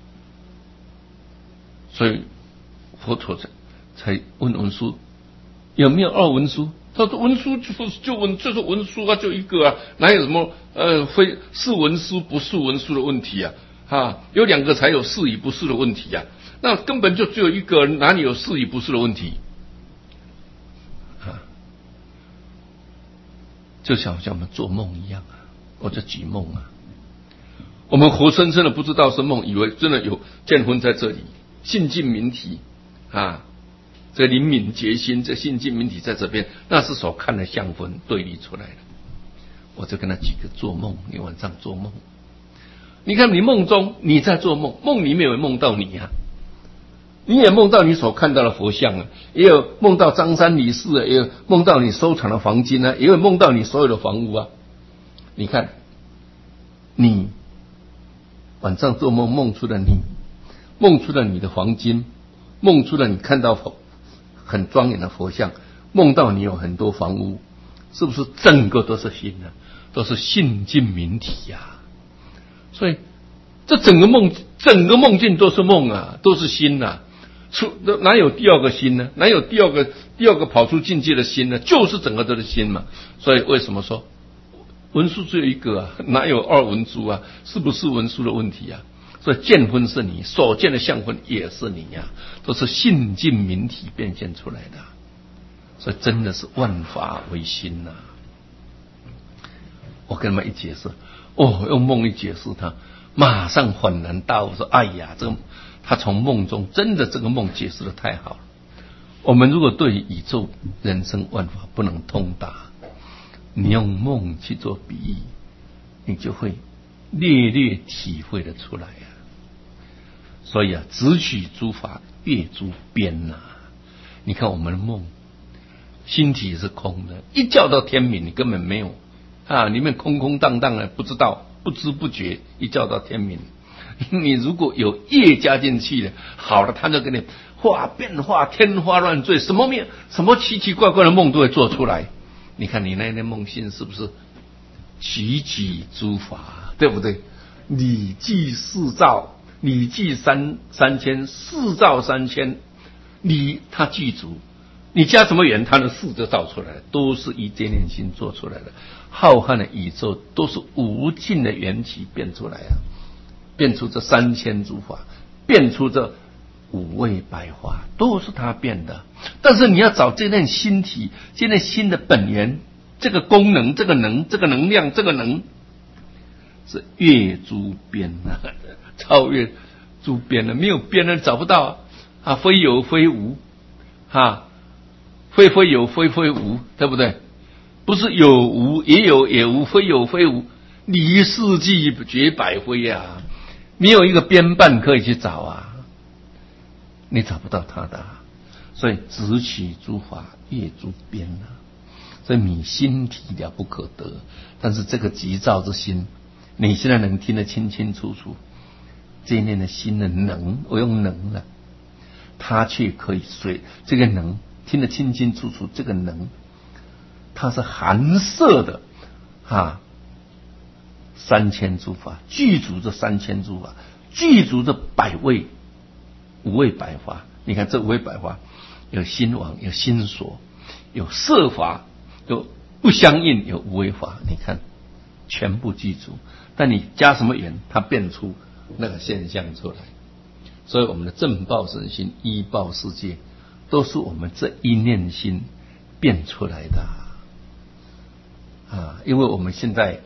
所以佛陀才才问文殊有没有二文殊？他说文殊就是就文就是文殊啊，就一个啊，哪有什么呃非是文殊不是文殊的问题啊？啊，有两个才有是与不是的问题啊。那根本就只有一个，哪里有是与不是的问题啊？就像像我们做梦一样啊，或者举梦啊，我们活生生的不知道是梦，以为真的有见分在这里，性净明体啊， 这灵敏觉心，这心净明体在这边，那是所看的相分对立出来的。我就跟他举个做梦，你晚上做梦，你看你梦中你在做梦，梦里面有梦到你啊，你也梦到你所看到的佛像啊，也有梦到张三李四啊，也有梦到你收藏的黄金啊，也有梦到你所有的房屋啊。你看，你晚上做梦梦出了你，梦出了你的黄金，梦出了你看到很庄严的佛像，梦到你有很多房屋，是不是整个都是心啊？都是性净明体呀、啊。所以这整个梦，整个梦境都是梦啊，都是心啊。出哪有第二个心呢？哪有第二个第二个跑出境界的心呢？就是整个都是心嘛。所以为什么说文殊只有一个啊？哪有二文殊啊？是不是文殊的问题啊？所以见分是你，所见的相分也是你呀、啊，都是性净明体变现出来的。所以真的是万法唯心呐、啊！我跟他们一解释，哦，用梦一解释他，马上恍然大悟，说：“哎呀，这个他从梦中真的这个梦解释的太好了。我们如果对宇宙人生万法不能通达，你用梦去做比喻，你就会略略体会得出来啊。所以啊，直取诸法，越诸边呐、啊。你看我们的梦，心体是空的，一觉到天明，你根本没有。”啊，里面空空荡荡的，不知道，不知不觉，一觉到天明。你如果有业加进去了，好了，他就给你化变化，天花乱坠，什么面，什么奇奇怪怪的梦都会做出来。你看你那那梦境是不是举举诸法，对不对？礼记四兆，礼记三三千，四兆三千，礼它具足。你加什么缘，它的事就造出来了，都是以这念心做出来的。浩瀚的宇宙都是无尽的缘起变出来啊，变出这三千诸法，变出这五味百花，都是它变的。但是你要找这念心体，这念心的本源，这个功能，这个能，这个能量，这个能，是越诸边啊，超越诸边了，没有边了找不到啊，非有非无啊。非非有，非非无，对不对？不是有无，也有也无，非有非无，离世纪绝百非啊！没有一个边伴可以去找啊，你找不到它的、啊。所以直取诸法，越诸边啊！所以你心体了不可得，但是这个急躁之心，你现在能听得清清楚楚，这一念的心的能，我用能了，它却可以随这个能。听得清清楚楚，这个能，它是含摄的啊，三千诸法，具足这三千诸法，具足这百味五味百花。你看这五味百花，有心王，有心所，有色法，有不相应，有无为法。你看全部具足，但你加什么缘，它变出那个现象出来。所以我们的正报身心，依报世界。都是我们这一念心变出来的啊！因为我们现在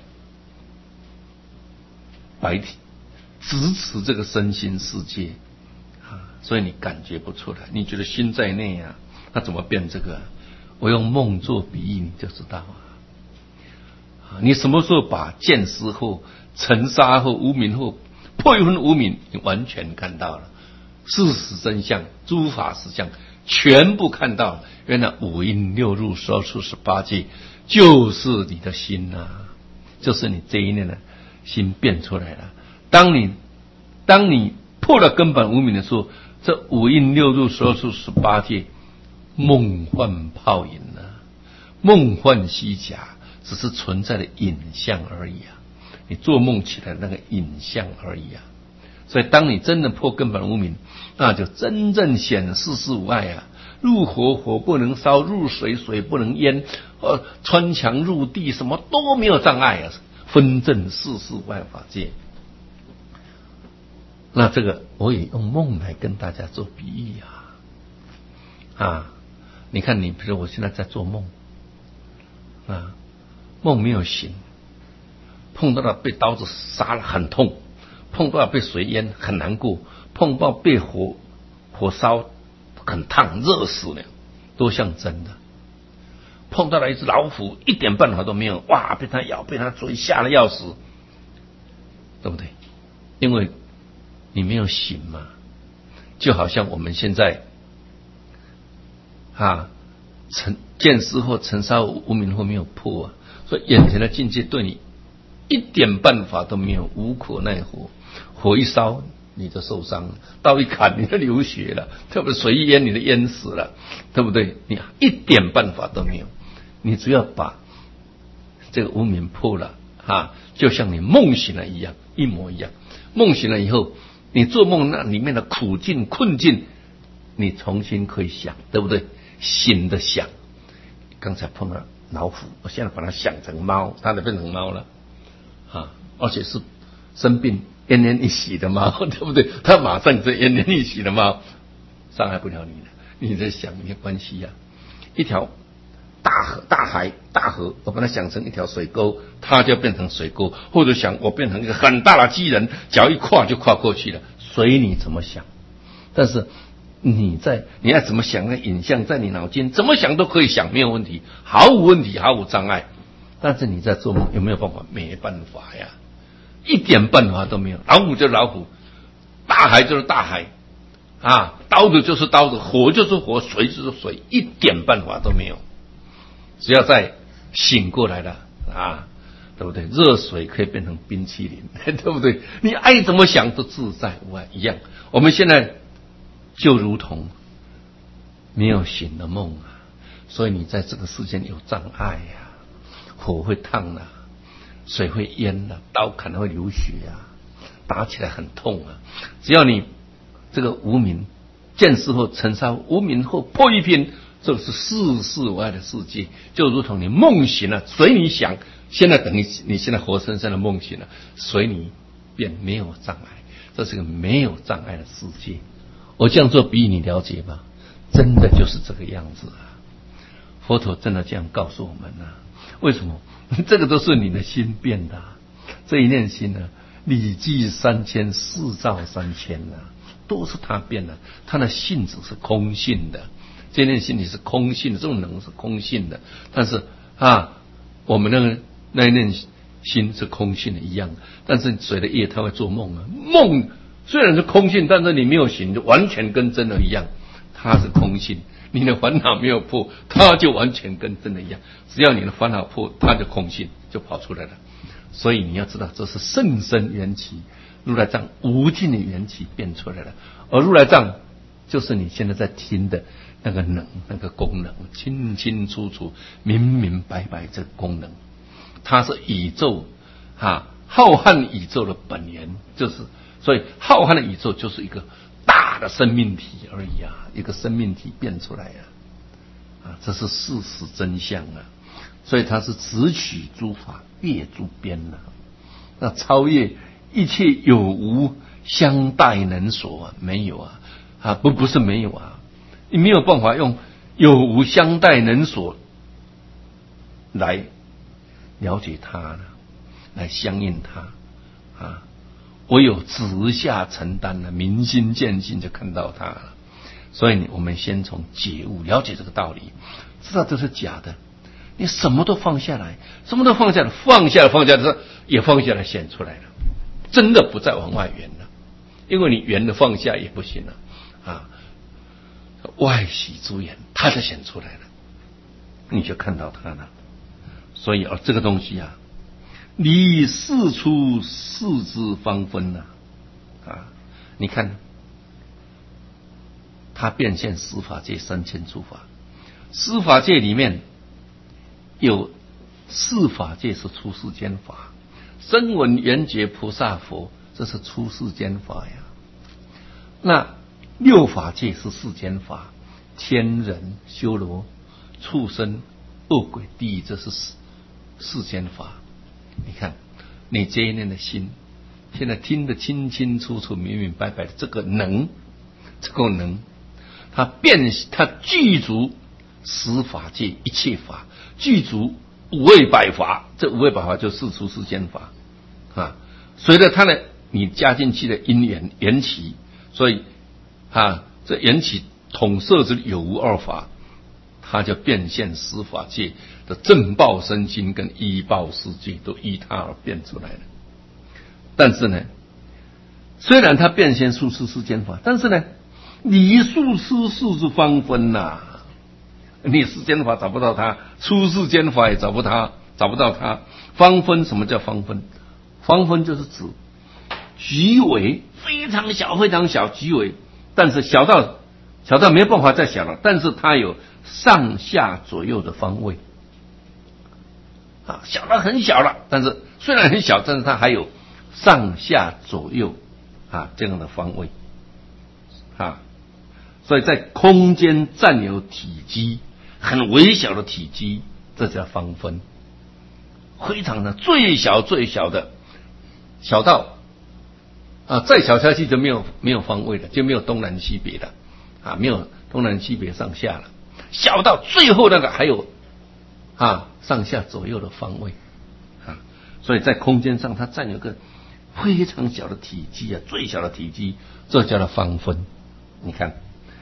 白体支持这个身心世界啊，所以你感觉不出来。你觉得心在内啊，那怎么变这个？我用梦做比喻，你就知道啊！你什么时候把见思后、尘沙后、无明后、破一分无明，你完全看到了事实真相、诸法实相。全部看到，原来五阴六入十二处十八界就是你的心啊，就是你这一念的心变出来了。当你当你破了根本无明的时候，这五阴六入十二处十八界梦幻泡影啊，梦幻虚假，只是存在的影像而已啊。你做梦起来那个影像而已啊。所以当你真的破根本无明，那就真正显世事无碍啊！入火火不能烧，入水水不能淹，呃，穿墙入地什么都没有障碍啊！分正世事无碍法界。那这个我也用梦来跟大家做比喻啊啊！你看你，比如我现在在做梦啊，梦没有醒，碰到了被刀子杀了很痛。碰到被水淹很难过，碰到被火火烧很烫，热死了，都像真的。碰到了一只老虎，一点办法都没有，哇，被它咬，被它追，吓得要死，对不对？因为你没有醒嘛，就好像我们现在啊，尘见思惑，尘沙无明惑没有破啊，所以眼前的境界对你一点办法都没有，无可奈何。火一烧你就受伤了，刀一砍你就流血了，特别水一淹你就淹死了，对不对？你一点办法都没有，你只要把这个无明破了啊，就像你梦醒了一样，一模一样。梦醒了以后，你做梦那里面的苦境困境，你重新可以想，对不对？醒的想，刚才碰到老虎，我现在把它想成猫，它就变成猫了啊，而且是生病奄奄一息的猫，对不对？它马上是奄奄一息的猫，伤害不了你了。你在想一些关系呀、啊，一条大河、大海、大河，我把它想成一条水沟，它就变成水沟；或者想我变成一个很大的巨人，脚一跨就跨过去了，随你怎么想。但是你在你要怎么想的影像在你脑筋怎么想都可以想，没有问题，毫无问题，毫无障碍。但是你在做梦有没有办法？没办法呀，一点办法都没有。老虎就是老虎，大海就是大海啊，刀子就是刀子，火就是火，水就是水，一点办法都没有。只要再醒过来了啊，对不对？热水可以变成冰淇淋，对不对？你爱怎么想都自在无碍一样。我们现在就如同没有醒的梦啊，所以你在这个世间有障碍呀、啊，火会烫啊，水会淹啊，刀砍会流血啊，打起来很痛啊。只要你这个无明见识后尘沙无明后破一品，这是世事无碍的世界，就如同你梦醒了，随你想。现在等于你现在活生生的梦醒了，随你便没有障碍，这是个没有障碍的世界。我这样做比喻你了解吧？真的就是这个样子啊！佛陀真的这样告诉我们啊！为什么？这个都是你的心变的、啊，这一念心呢、啊，理记三千，事照三千啊，都是他变的，他的性质是空性的。这念心理是空性的，这种能是空性的，但是啊，我们那个那一念心是空性的一样，但是随着业他会做梦啊，梦虽然是空性，但是你没有醒，就完全跟真的一样，它是空性。你的烦恼没有破，它就完全跟真的一样。只要你的烦恼破，它就空性就跑出来了。所以你要知道，这是甚深缘起，如来藏无尽的缘起变出来了，而如来藏就是你现在在听的那个能，那个功能，清清楚楚、明明白白，这个功能，它是宇宙啊，浩瀚宇宙的本源，就是所以浩瀚的宇宙就是一个大的生命体而已啊，一个生命体变出来啊，啊，这是事实真相啊，所以它是直取诸法，越诸边啊，那超越一切有无相待能所啊，没有啊，啊不不是没有啊。你没有办法用有无相待能所来了解它了，来相应它啊！唯有直下承担了，明心见性就看到它了。所以我们先从觉悟了解这个道理，知道这是假的，你什么都放下来，什么都放下来，放下来放下来，也放下来显出来了，真的不再往外圆了，因为你圆的放下也不行了啊。外喜诸缘，它就显出来了，你就看到它了。所以啊，这个东西啊，离事出事之方分呐、啊，啊，你看，它变现十法界三千诸法，十法界里面有四法界是出世间法，声闻缘觉菩萨佛，这是出世间法呀。那六法界是世间法，天人、修罗、畜生、恶鬼、地狱，这是世世间法。你看，你这一念的心，现在听得清清楚楚、明明白白的，这个能，这个能，它变，它具足十法界一切法，具足五位百法。这五位百法就四出世间法啊。随着它的你加进去的因缘缘起，所以啊，这缘起统摄之有无二法，他就变现司法界的正报身心跟依报世界都依他而变出来了。但是呢，虽然他变现数次世间法，但是呢，离数次事之方分呐、啊。你世间法找不到他，出世间法也找不他，找不到他。方分，什么叫方分？方分就是指局微非常小，非常小局微，但是小到小到没有办法再小了，但是它有上下左右的方位啊，小到很小了，但是虽然很小，但是它还有上下左右啊这样的方位啊，所以在空间占有体积。很微小的体积，这叫方分，非常的最小最小的，小到啊再小下去就没有没有方位了，就没有东南西北了啊，没有东南西北上下了，小到最后那个还有啊上下左右的方位啊，所以在空间上它占有一个非常小的体积啊，最小的体积，这叫做方分。你看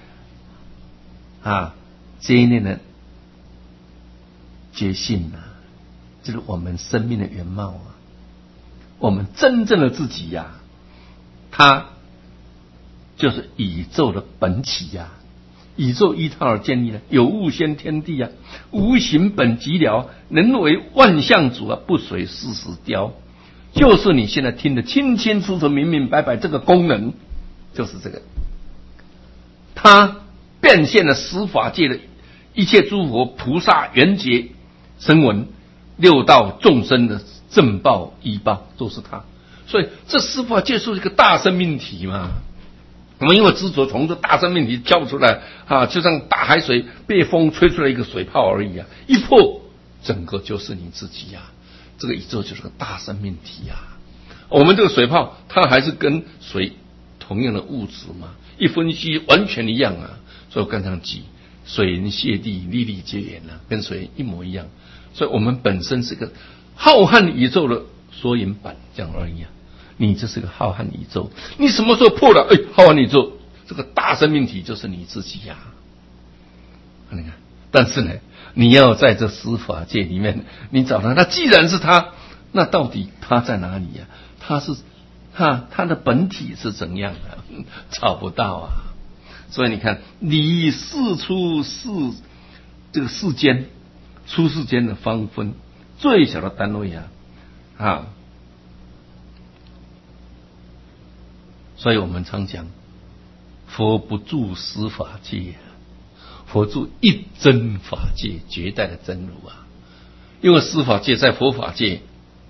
啊。这一类的觉性啊，就是我们生命的原貌啊，我们真正的自己呀、啊，它就是宇宙的本体呀、啊。宇宙依它而建立的，有物先天地啊，无形本寂寥，能为万象主啊，不随世事雕。就是你现在听得清清楚楚、明明白白，这个功能就是这个，它变现了十法界的一切诸佛菩萨缘觉声闻六道众生的正报依报，都是它。所以这十法界是一个大生命体嘛。我们因为执着从这大生命体跳出来啊，就像大海水被风吹出来一个水泡而已啊，一破整个就是你自己呀、啊。这个宇宙就是个大生命体啊。我们这个水泡它还是跟水同样的物质嘛，一分析完全一样啊。所以我刚才讲水人泻地，粒粒皆缘啊，跟水一模一样。所以我们本身是个浩瀚宇宙的缩影版，这样而已啊。你这是个浩瀚宇宙，你什么时候破了？哎，浩瀚宇宙这个大生命体就是你自己呀、啊。你看，但是呢，你要在这司法界里面，你找他，那既然是他，那到底他在哪里呀、啊？他是他他的本体是怎样的？找不到啊。所以你看，离世出世这个世间出世间的方分，最小的单位啊啊！所以我们常讲，佛不住十法界，佛住一真法界，绝代的真如啊。因为十法界在佛法界，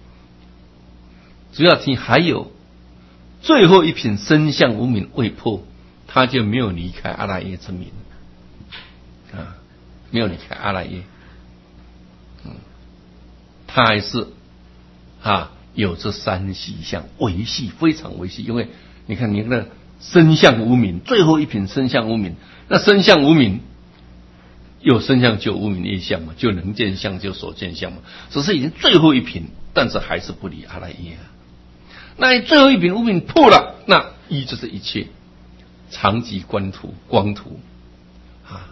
只要你还有最后一品身相无明未破，他就没有离开阿赖耶之名啊，没有离开阿赖耶，嗯，他还是啊有这三细相，维系非常维系。因为你看你那身相无明，最后一品身相无明，那身相无明有身相就无明业相嘛，就能见相就所见相嘛，只是已经最后一品，但是还是不离阿赖耶啊。那最后一品无明破了，那一就是一切常寂观图光图啊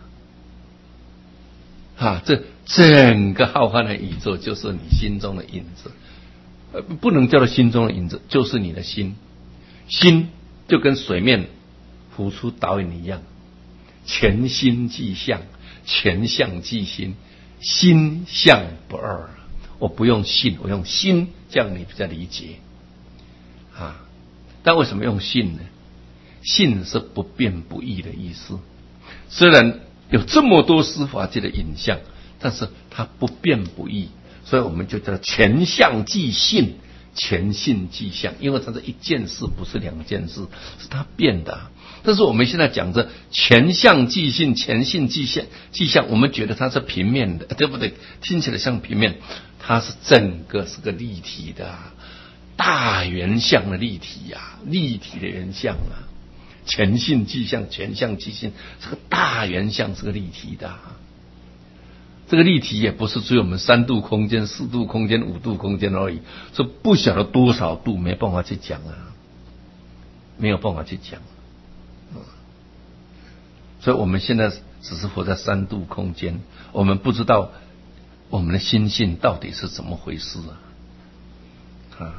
啊，这整个浩瀚的宇宙就是你心中的影子，呃，不能叫做心中的影子，就是你的心。心就跟水面浮出导引一样，全心即相，全相即心，心相不二。我不用信，我用心，这样你比较理解啊。但为什么用信呢？信是不变不异的意思。虽然有这么多司法界的影像，但是它不变不异，所以我们就叫全相即信，全信即相。因为它是一件事，不是两件事，是它变的。但是我们现在讲着全相即信，全信即相，即相，我们觉得它是平面的，对不对？听起来像平面，它是整个是个立体的大圆相的立体呀、啊，立体的圆相啊。全信即相，全相即信，这个大圆相是个立体的、啊。这个立体也不是只有我们三度空间、四度空间、五度空间而已，这不晓得多少度，没办法去讲啊，没有办法去讲。 所以我们现在只是活在三度空间，我们不知道我们的心性到底是怎么回事啊！啊，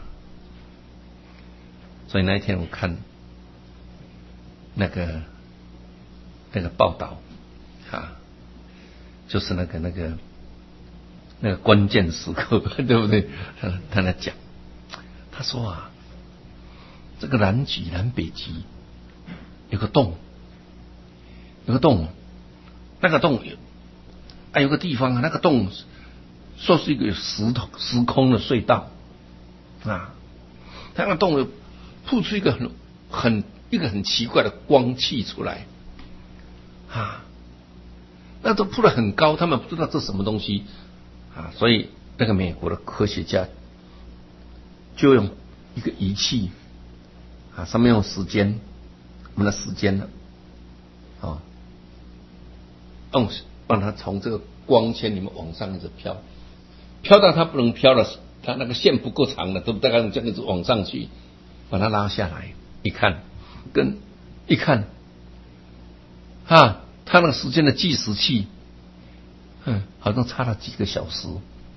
所以那一天我看那个那个报道啊，就是那个那个那个关键时刻，对不对？他他在讲，他说啊，这个南极南北极有个洞，有个洞，那个洞有啊有个地方啊，那个洞说是一个时空时空的隧道啊，它那个洞有吐出一个很很一个很奇怪的光气出来啊，那都铺得很高，他们不知道这是什么东西啊，所以那个美国的科学家就用一个仪器啊，上面用时间，我们的时间呢，啊，用让它从这个光纤里面往上一直飘，飘到它不能飘了，它那个线不够长了，都大概用这样子往上去，把它拉下来，一看，跟一看，啊，它那个时间的计时器，嗯，好像差了几个小时，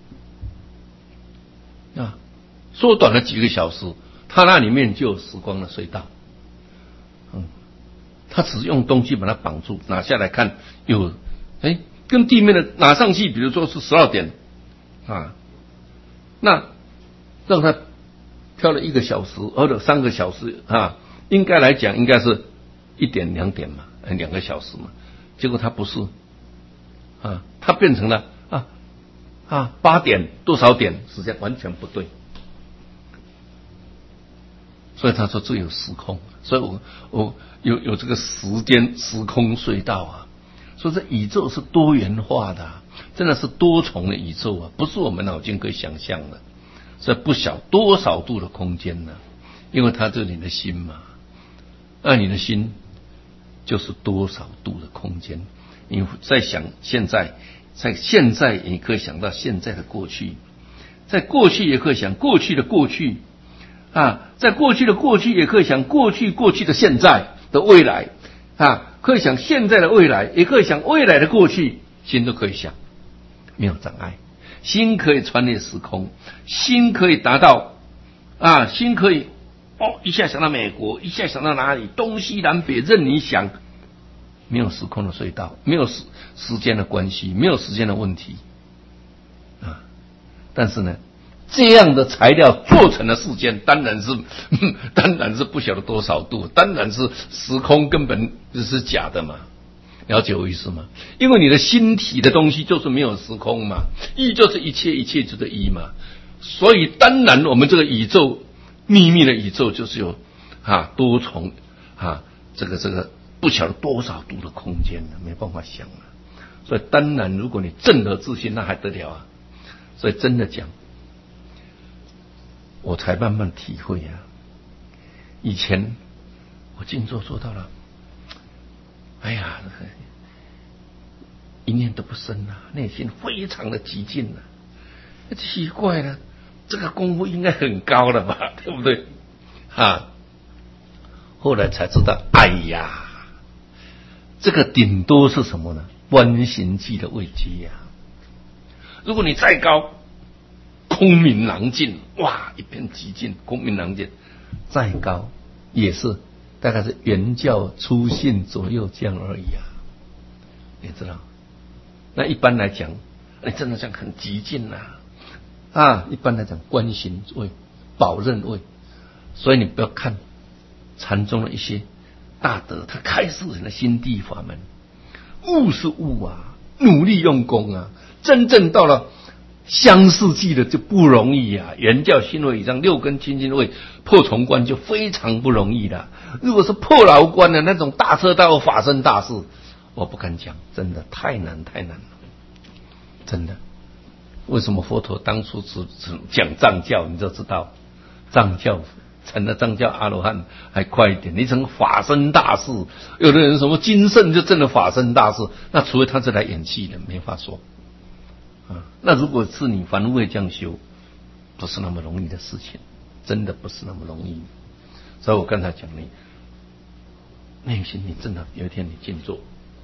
啊，缩短了几个小时，它那里面就有时光的隧道，嗯，它只是用东西把它绑住，拿下来看有，哎，跟地面的拿上去，比如说是十二点啊，那让它飘了一个小时或者三个小时啊，应该来讲应该是一点两点嘛，两个小时嘛，结果它不是啊，它变成了啊啊八点多少点，时间完全不对。所以他说这有时空，所以我我有有这个时间时空隧道啊，所以这宇宙是多元化的、啊，真的是多重的宇宙啊，不是我们脑筋可以想象的，所以不晓多少度的空间呢、啊？因为它这你的心嘛，那你的心就是多少度的空间。你在想现在，在现在你可以想到现在的过去，在过去也可以想过去的过去。啊，在过去的过去也可以想过去过去的现在的未来啊，可以想现在的未来，也可以想未来的过去，心都可以想，没有障碍。心可以穿越时空，心可以达到啊，心可以哦，一下想到美国，一下想到哪里，东西南北任你想，没有时空的隧道，没有时时间的关系，没有时间的问题啊。但是呢，这样的材料做成的事件，当然是当然是不晓得多少度，当然是时空根本就是假的嘛，了解我意思吗？因为你的心体的东西就是没有时空嘛，一就是一切，一切就是一嘛，所以当然我们这个宇宙秘密的宇宙就是有啊多重啊这个这个不晓得多少度的空间的，没办法想了。所以当然如果你正得自信，那还得了啊！所以真的讲，我才慢慢体会啊。以前我静坐做到了，哎呀，一念都不生啊，内心非常的寂静啊。奇怪了，这个功夫应该很高了吧，对不对？啊，后来才知道，哎呀，这个顶多是什么呢？观行记的位阶呀、啊。如果你再高，空明朗净，哇，一片寂静，空明朗净，再高也是大概是原教初信左右这样而已啊，你知道？那一般来讲，你真的讲很寂静啊，啊，一般来讲观行位、宝刃位，所以你不要看禅宗的一些大德，他开示人的心地法门，悟是悟啊，努力用功啊，真正到了相似记的就不容易啊，原教心位以上六根清净位破重关就非常不容易了。如果是破牢关的那种大彻大悟法身大事，我不敢讲，真的太难太难了，真的。为什么佛陀当初只只讲藏教，你就知道藏教成了藏教阿罗汉还快一点，你成法身大事，有的人什么金圣就真的法身大事，那除非他是来演戏的，没法说啊。那如果是你凡位这样修，不是那么容易的事情，真的不是那么容易。所以我刚才讲你内心，你真的有一天你静坐，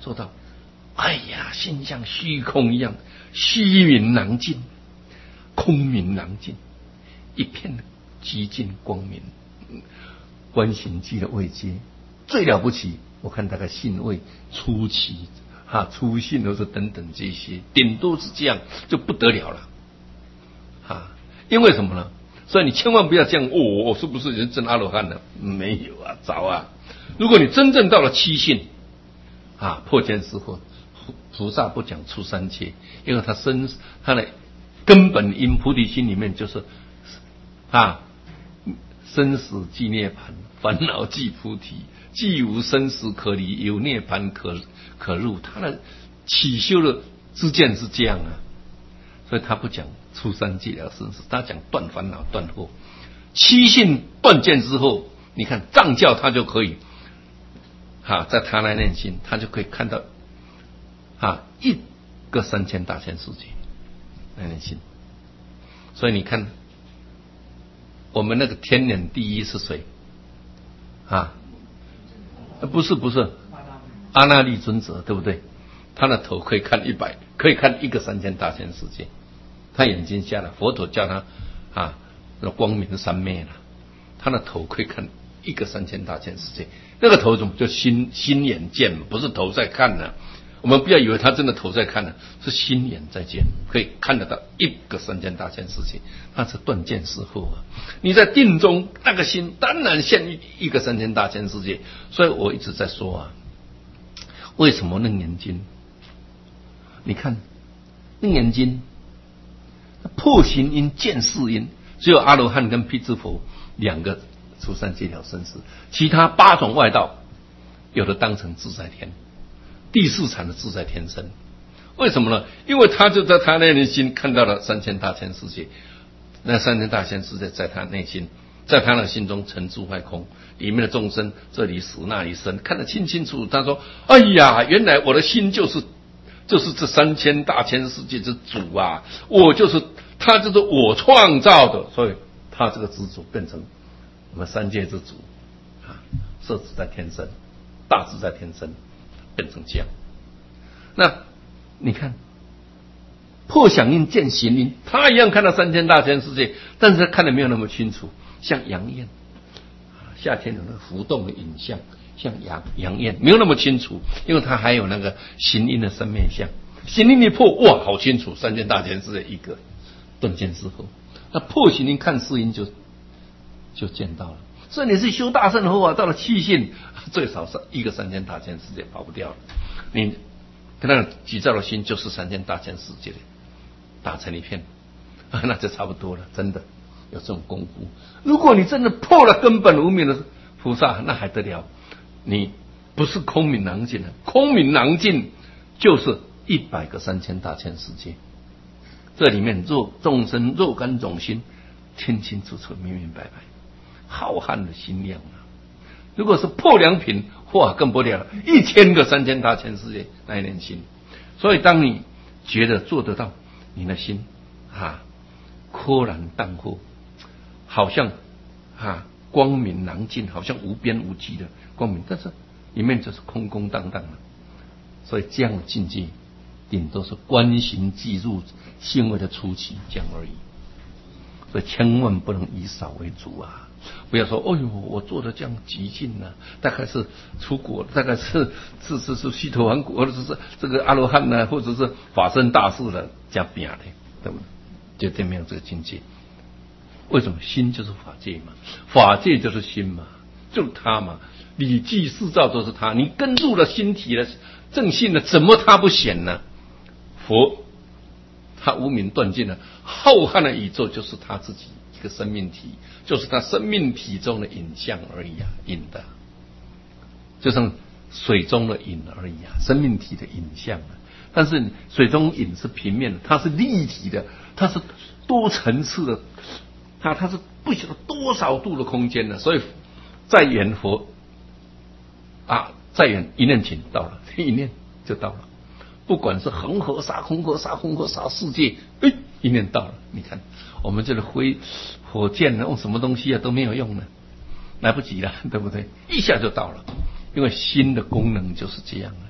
做到，哎呀，心像虚空一样，虚明囊尽，空明囊尽，一片极尽光明。观行记的位阶最了不起，我看大概信位初期哈，初信或者等等这些，顶多是这样就不得了了，哈，因为什么呢？所以你千万不要这样，哦，我是不是人真阿罗汉了？没有啊，早啊！如果你真正到了七信啊，破见思惑，菩萨不讲出三界，因为他生他的根本因菩提心里面就是啊。生死即涅槃，烦恼即菩提，既无生死可离，有涅槃可可入。他的起修的之见是这样啊，所以他不讲出三界了生死，他讲断烦恼断惑。七信断见之后，你看藏教他就可以，哈，在他那念心，他就可以看到，哈，一个三千大千世界那念心。所以你看。我们那个天眼第一是谁啊？不是不是，阿那律尊者对不对？他的头可以看一百，可以看一个三千大千世界。他眼睛瞎了，佛陀叫他啊，光明三昧了。他的头可以看一个三千大千世界。那个头怎么就心心眼见，不是头在看呢？我们不要以为他真的头在看呢，是心眼在见，可以看得到一个三千大千世界，那是断见思惑啊！你在定中那个心当然现一个三千大千世界，所以我一直在说啊，为什么楞严经？你看楞严经破行因见识因，只有阿罗汉跟辟支佛两个出三界了生死，其他八种外道有的当成自在天。第四禅的自在天身，为什么呢？因为他就在他内心看到了三千大千世界，那三千大千世界在他内心，在他的心中成住坏空，里面的众生这里死那里生，看得清清楚楚。他说：“哎呀，原来我的心就是就是这三千大千世界之主啊！我就是他，就是我创造的，所以他这个之主变成我们三界之主啊，摄自在天身，大自在天身。”变成这样，那你看破响应见行因，他一样看到三千大千世界，但是他看得没有那么清楚，像杨艳，夏天有那个浮动的影像，像杨杨艳没有那么清楚，因为他还有那个行因的生灭相，行因一破，哇，好清楚，三千大千世界一个断见之后，那破行因看世因就就见到了。所以你是修大乘后啊，到了七信，最少是一个三千大千世界跑不掉了。你跟那举照的心就是三千大千世界打成一片，啊，那就差不多了。真的有这种功夫，如果你真的破了根本无明的菩萨，那还得了？你不是空明囊尽了，空明囊尽就是一百个三千大千世界。这里面若众生若干种心，清清楚楚、明明白白。浩瀚的心量啊！如果是破两品，哇，更不了，一千个三千大千世界那一念心。所以，当你觉得做得到，你的心啊，豁然荡豁，好像啊光明囊尽，好像无边无际的光明，但是里面就是空空荡荡的。所以，这样的境界，顶多是观行记入性位的初期这样而已。所以，千万不能以少为主啊！不要说，哦呦，我做的这样极尽了，大概是出国，大概是是是是须陀洹国，或者是这个阿罗汉呢，或者是法身大士的加变的，对不对？绝对没有这个境界。为什么？心就是法界嘛，法界就是心嘛，就是他嘛。理记四照都是他，你跟入了心体了，正信了，怎么他不显呢？佛他无明断尽了，浩瀚的宇宙就是他自己一个生命体。就是他生命体中的影像而已啊，影的，就像水中的影而已啊，生命体的影像啊。但是水中影是平面的，它是立体的，它是多层次的，它它是不晓得多少度的空间的。所以再远佛啊，再远一念情到了，一念就到了。不管是恒河沙、恒河沙、恒河沙世界，哎，一念到了。你看我们这个灰火箭呢，用什么东西啊都没有用呢，来不及了，对不对？一下就到了，因为心的功能就是这样的。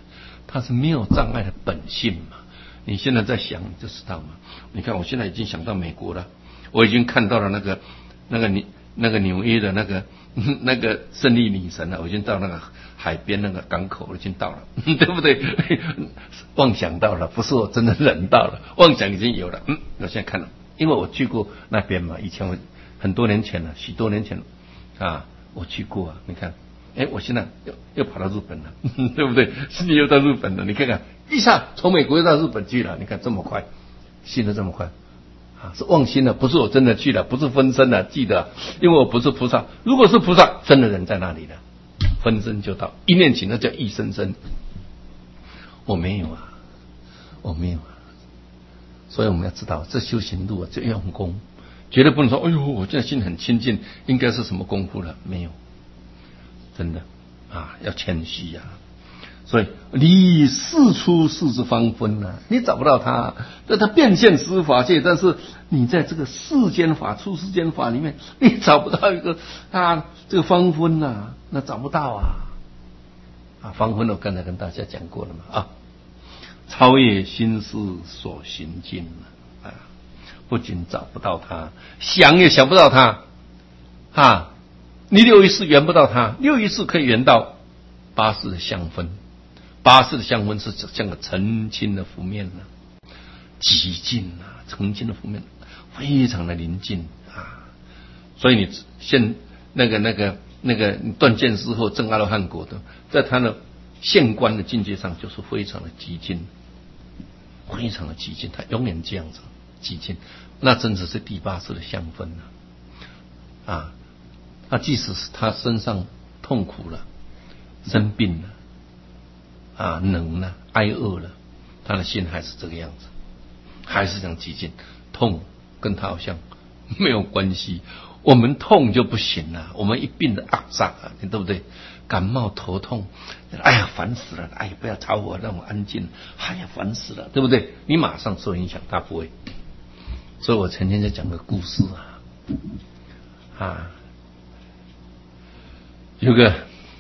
它是没有障碍的本性嘛。你现在在想就知道嘛。你看我现在已经想到美国了，我已经看到了那个那个你那个纽约的那个那个胜利女神了，我已经到那个海边那个港口已经到了，对不对？妄想到了，不是我真的人到了，妄想已经有了。嗯，我现在看了，因为我去过那边嘛，以前我很多年前了，许多年前了啊，我去过啊。你看，哎，我现在又又跑到日本了，对不对？是你又到日本了，你看看，一下从美国又到日本去了，你看这么快，信得这么快。啊，是妄心的，不是我真的去了，不是分身了，记得，因为我不是菩萨。如果是菩萨，真的人在那里了，分身就到，一念起那叫一生生。我没有啊，我没有啊，所以我们要知道，这修行路啊，这用功，绝对不能说，哎呦，我现在心很清净，应该是什么功夫了？没有，真的啊，要谦虚啊。所以你事出世之方分啊，你找不到他，那他变现十法界，但是你在这个世间法、出世间法里面，你找不到一个啊这个方分啊，那找不到啊啊方分我刚才跟大家讲过了嘛啊，超越心事所行境啊，不仅找不到他，想也想不到他啊，你六一四圆不到他，六一四可以圆到八识的相分。八识的相分是像个澄清的湖面呢，极静啊，澄清的湖面非常的宁静啊，所以你现那个那个那个断见之后证阿罗汉果的，在他的现观的境界上就是非常的极静，非常的极静，他永远这样子极静，那真的是第八识的相分啊啊，那即使是他身上痛苦了，生病了。啊，冷了，挨饿了，他的心还是这个样子，还是这样极静。痛跟他好像没有关系，我们痛就不行了，我们一病的肮脏啊，你对不对？感冒头痛，哎呀烦死了，哎呀不要吵我，让我安静，哎呀烦死了，对不对？你马上受影响，他不会。所以我曾经在讲个故事啊，啊，有个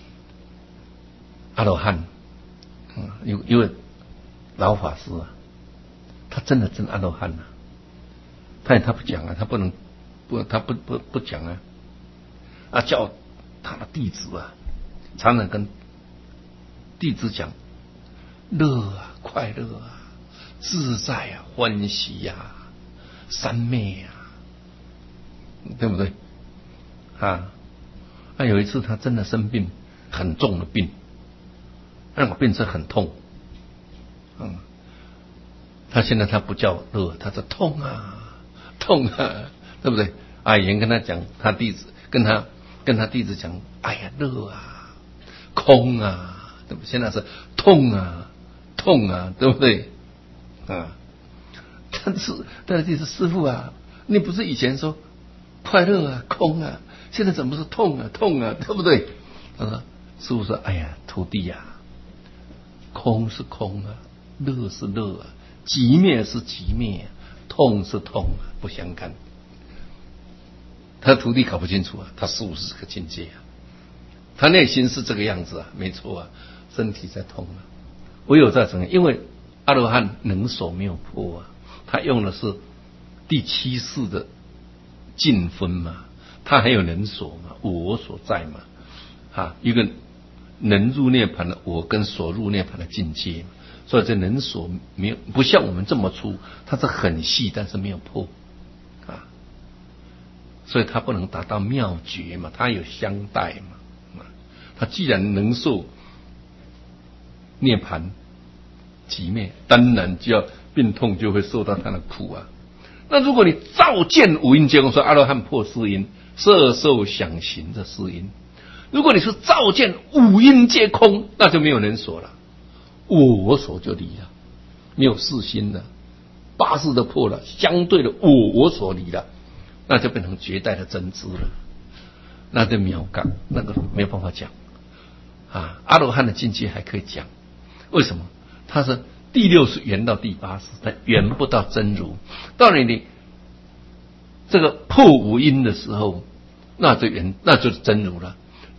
阿罗汉。嗯，有一位老法师啊，他真的真阿罗汉啊，他他不讲啊，他不能不他不不不讲啊，啊叫他的弟子啊，常常跟弟子讲乐啊，快乐啊，自在啊，欢喜呀、啊，三昧呀、啊，对不对？啊，那有一次他真的生病，很重的病。那个病是很痛，嗯，他现在他不叫乐，他说痛啊，痛啊，对不对？啊，有人跟他讲，他弟子跟他跟他弟子讲，哎呀，乐啊，空啊，对不对？现在是痛啊，痛啊，对不对？啊，但是他的弟子师父啊，你不是以前说快乐啊，空啊，现在怎么是痛啊，痛啊，对不对？他说，师父说，哎呀，徒弟呀、啊。空是空啊，乐是乐啊，寂灭是寂灭、啊，痛是痛啊，不相干。他徒弟搞不清楚啊，他师父是这个境界啊，他内心是这个样子啊，没错啊，身体在痛啊。唯有在什么？因为阿罗汉能所没有破啊，他用的是第七世的净分嘛，他还有能所嘛，我所在嘛，啊，一个。能入涅槃的我跟所入涅槃的境界，所以这能所没有不像我们这么粗，它是很细，但是没有破啊，所以它不能达到妙觉嘛，它有相待嘛，它既然能受涅槃寂灭，当然就要病痛就会受到它的苦啊。那如果你照见五阴皆空，说阿罗汉破四阴，色受想行这四阴。如果你是照见五阴皆空，那就没有人所了，我所就离了，没有四心了，八识都破了，相对的我我所离了，那就变成绝代的真知了，那就渺感，那个没有办法讲啊。阿罗汉的境界还可以讲，为什么？他是第六识圆到第八识，他圆不到真如。到了你这个破五阴的时候，那就圆，那就是真如了。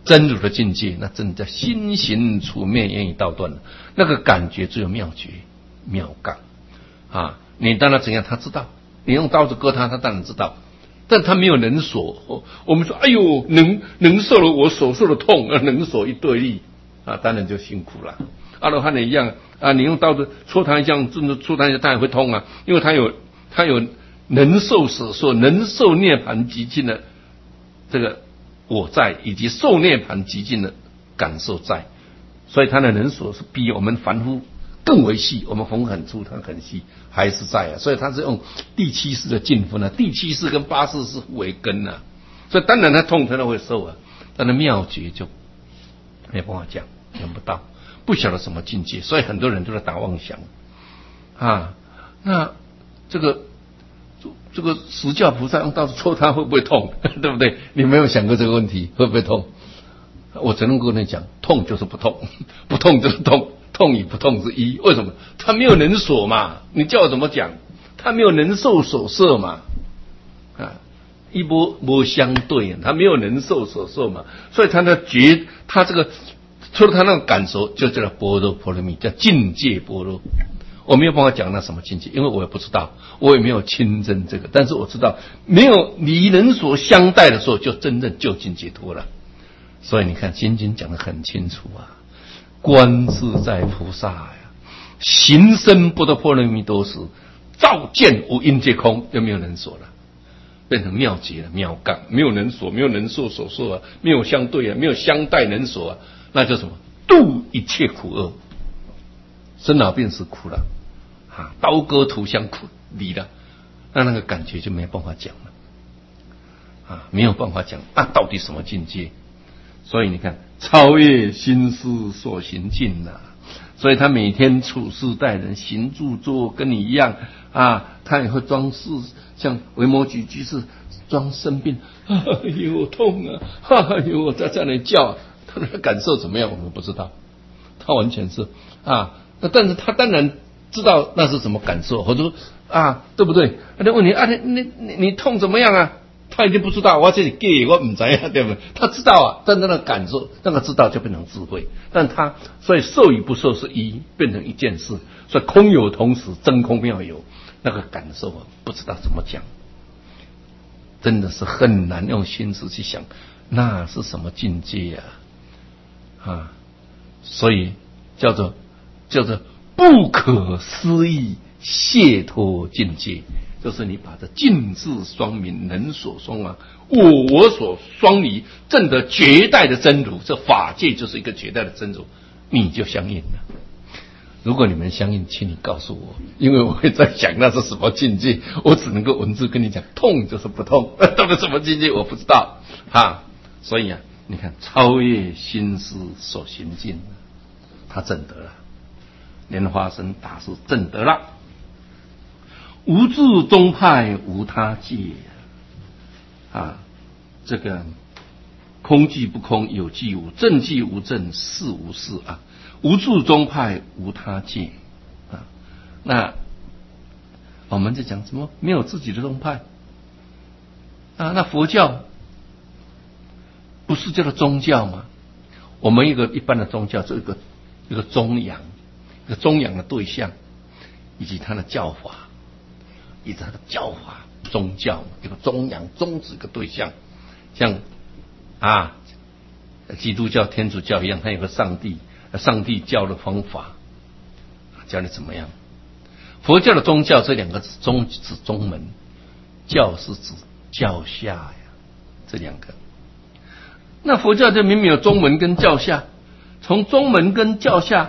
真如的境界，那真的叫心行处灭，言语道断了。那个感觉只有妙觉妙感啊！你当然怎样，他知道。你用刀子割他，他当然知道，但他没有能所。我们说，哎呦，能能受了我所受的痛，能所一对立啊，当然就辛苦了。阿罗汉也一样啊，你用刀子戳他一下，真的戳他一下，他也会痛啊，因为他有他有能受所受，能受涅槃极尽的这个我在，以及受涅槃极尽的感受在，所以他的能所是比我们凡夫更为细，我们缝很粗，它很细，还是在啊。所以他是用第七世的进分啊，第七世跟八世是互为根啊，所以当然他痛，他都会受啊，但是妙觉就没办法讲，讲不到，不晓得什么境界，所以很多人都在打妄想啊。那这个这个十教菩萨用刀子戳他会不会痛？对不对？你没有想过这个问题，会不会痛？我只能跟你讲，痛就是不痛，不痛就是痛，痛与不痛是一。为什么？他没有能所嘛，你叫我怎么讲？他没有能受所摄嘛，啊，一波波相对，他没有能受所受嘛，所以他的觉，他这个除了他那种感受，就叫般若波罗蜜，叫境界般若。我没有办法讲那什么境界，因为我也不知道，我也没有亲证这个，但是我知道，没有离人所相待的时候，就真正就近解脱了。所以你看《心经》讲得很清楚啊，观自在菩萨呀，行深般若波罗蜜多时，照见无因皆空，就没有人所了，变成妙觉了，妙感，没有人所，没有人受所受啊，没有相对啊，没有相待人所啊，那叫什么？度一切苦厄。生老病死苦了啊，刀割图相苦离了，那那个感觉就没办法讲了啊，没有办法讲，那到底什么境界？所以你看，超越心思所行境啊，所以他每天处事待人，行住坐跟你一样啊，他也会装饰，像维摩诘居士装生病，哎呦痛啊，哎呦我在这里叫，他的感受怎么样我们不知道，他完全是啊。那但是他当然知道那是什么感受，或者说啊，对不对？他就问你啊，你你你你痛怎么样啊？他已经不知道，我这里给我唔知啊，对不对？他知道啊，但是那个感受，那个知道就变成智慧。但他所以受与不受是一，变成一件事。所以空有同时，真空妙有，那个感受啊，不知道怎么讲，真的是很难用心思去想，那是什么境界呀？啊，啊，所以叫做。叫做不可思议解脱境界，就是你把这尽智双明、能所双亡、我我所双离，证得绝代的真如，这法界就是一个绝代的真如，你就相应了。如果你们相应，请你告诉我，因为我会在想那是什么境界，我只能够文字跟你讲，痛就是不痛，到底什么境界我不知道啊。所以啊，你看超越心思所行境，他证得了。莲花生大师证得了，无自宗派无他界啊，这个空即不空，有即无，正即无正，是无是啊，无自宗派无他界啊。那我们在讲什么？没有自己的宗派啊？那佛教不是叫做宗教吗？我们一个一般的宗教，这个一个宗养。一个宗养的对象，以及他的教法，以及他的教法宗教，一个宗养宗旨一个对象，像啊基督教、天主教一样，它有个上帝，上帝教的方法，教你怎么样。佛教的宗教这两个字，宗指宗门，教是指教下呀，这两个。那佛教就明明有宗门跟教下，从宗门跟教下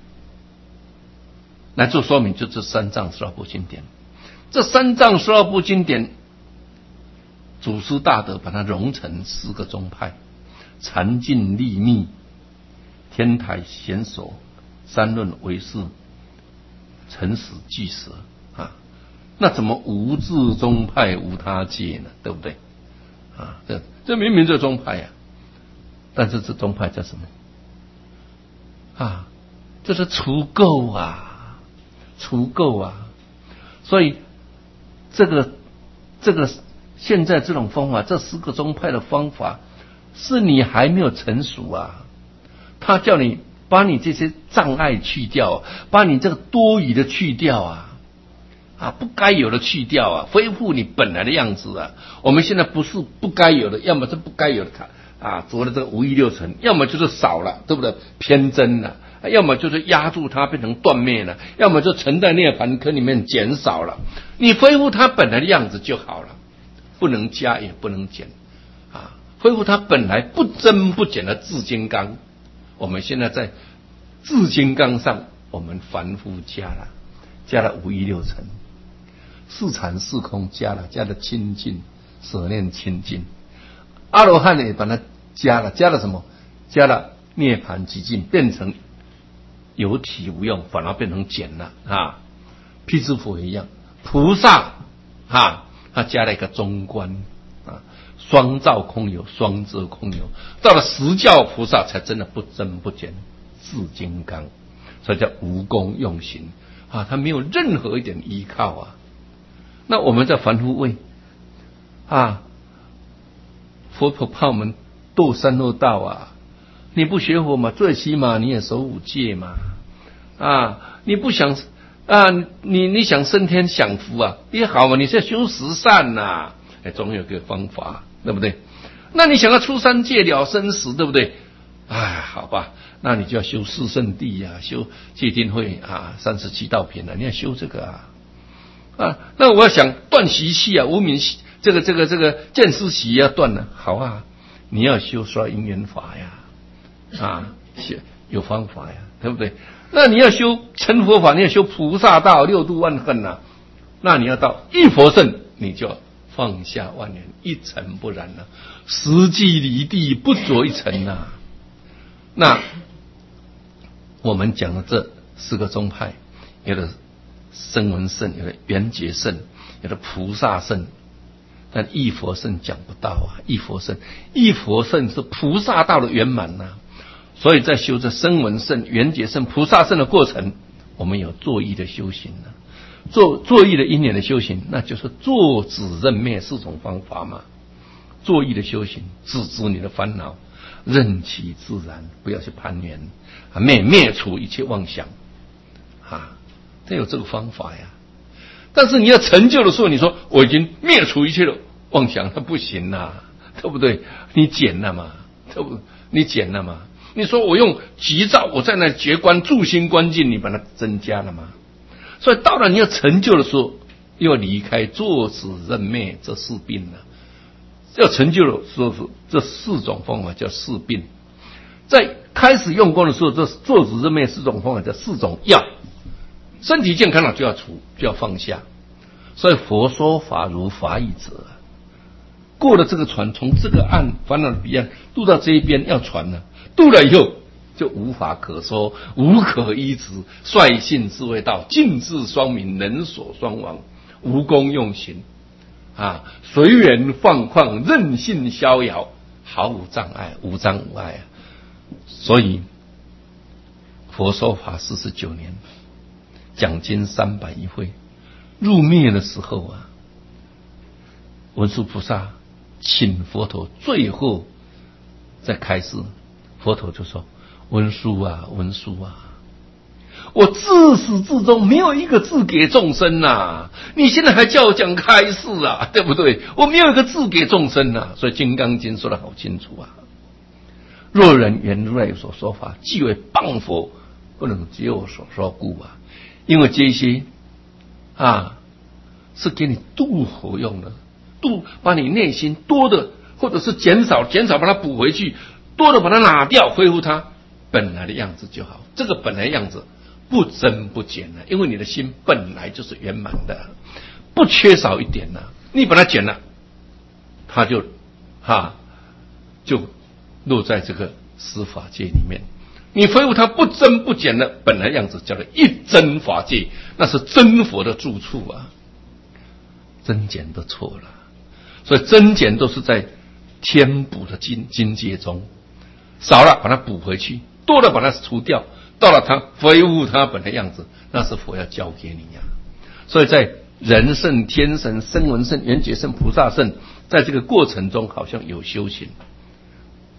来做说明，就这三藏十二部经典。这三藏十二部经典，祖师大德把它融成四个宗派：禅净立密、天台显首、三论唯识、诚实俱舍啊。那怎么无自宗派无他界呢？对不对？啊，这这明明这宗派呀、啊，但是这宗派叫什么？啊，这是除垢啊。除垢啊，所以这个这个现在这种方法，这四个宗派的方法是你还没有成熟啊。他叫你把你这些障碍去掉，把你这个多余的去掉啊，啊，不该有的去掉啊，恢复你本来的样子啊。我们现在不是不该有的，要么是不该有的啊，着了这个五欲六尘，要么就是少了，对不对？偏增了，要么就是压住它变成断灭了，要么就沉在涅槃坑里面减少了。你恢复它本来的样子就好了，不能加也不能减啊，恢复它本来不增不减的自金刚。我们现在在自金刚上，我们凡夫加了，加了五欲六尘，四禅四空加了，加了清净，舍念清净。阿罗汉也把它加了，加了什么？加了涅槃寂静，变成有体无用，反而变成减了啊。辟支佛一样，菩萨啊，他加了一个中观啊。双照空有，双遮空有，到了实教菩萨才真的不增不减，自金刚，所以叫无功用行啊，他没有任何一点依靠啊。那我们在凡夫位啊，佛陀怕我们堕三恶道啊，你不学佛嘛，最起码你也守五戒嘛啊，你不想啊，你你想升天享福啊，也好嘛，你是要修十善呐、啊，哎，总有个方法。对不对？那你想要出三界了生死，对不对？哎，好吧，那你就要修四圣谛啊，修戒定慧啊，三十七道品啊，你要修这个啊啊。那我要想断习气啊，无明这个这个这个见思习要断了，好啊，你要修刷因缘法呀，啊，有方法呀，对不对？那你要修成佛法，你要修菩萨道六度万恨呐、啊，那你要到一佛圣，你就放下万缘，一尘不染了、啊，实际离地不着一尘呐、啊。那我们讲的这四个宗派，有的声闻圣，有的缘觉圣，有的菩萨圣，但一佛圣讲不到啊。一佛圣，一佛圣是菩萨道的圆满呐、啊。所以在修这声闻圣、缘觉圣、菩萨圣的过程，我们有作意的修行呢、啊。做作意的因缘的修行，那就是坐止认灭四种方法嘛。作意的修行，止止你的烦恼，任其自然，不要去攀缘啊，灭灭除一切妄想啊，这有这个方法呀。但是你要成就的时候，你说我已经灭除一切的妄想，那不行呐、啊，对不对？你减了嘛，对不？你减了嘛？你说我用急躁，我在那觉观住心观境，你把它增加了吗？所以到了你要成就的时候，又要离开坐止认灭这四病了。要成就的时候，这四种方法叫四病。在开始用功的时候，这坐止认灭四种方法叫四种药。身体健康了就要除，就要放下。所以佛说法如法语者，过了这个船，从这个岸烦恼的彼岸渡到这一边要船了，渡了以后就无法可说，无可依止，率性自谓道，尽智双明，能所双亡，无功用行啊，随缘放旷，任性逍遥，毫无障碍，无障无碍啊。所以佛说法四十九年，讲经三百一会，入灭的时候啊，文殊菩萨请佛陀最后再开示，佛陀就说：文殊啊，文殊啊，我自始至终没有一个字给众生呐、啊，你现在还叫我讲开示啊，对不对？我没有一个字给众生呐、啊，所以《金刚经》说得好清楚啊。若人言如来有所说法，即为谤佛，不能接我所说故啊。因为这些啊是给你度活用的，度把你内心多的或者是减少减少把它补回去，多的把它拿掉，恢复它本来的样子就好。这个本来样子不增不减的，因为你的心本来就是圆满的，不缺少一点呢。你把它减了，它就哈就落在这个司法界里面。你恢复它不增不减的本来样子，叫做一真法界，那是真佛的住处啊。增减都错了，所以增减都是在填补的境境界中，少了把它补回去，多了把它除掉，到了它恢复它本来样子，那是佛要教给你呀、啊。所以在人圣、天神、声闻圣、缘觉圣、菩萨圣，在这个过程中好像有修行，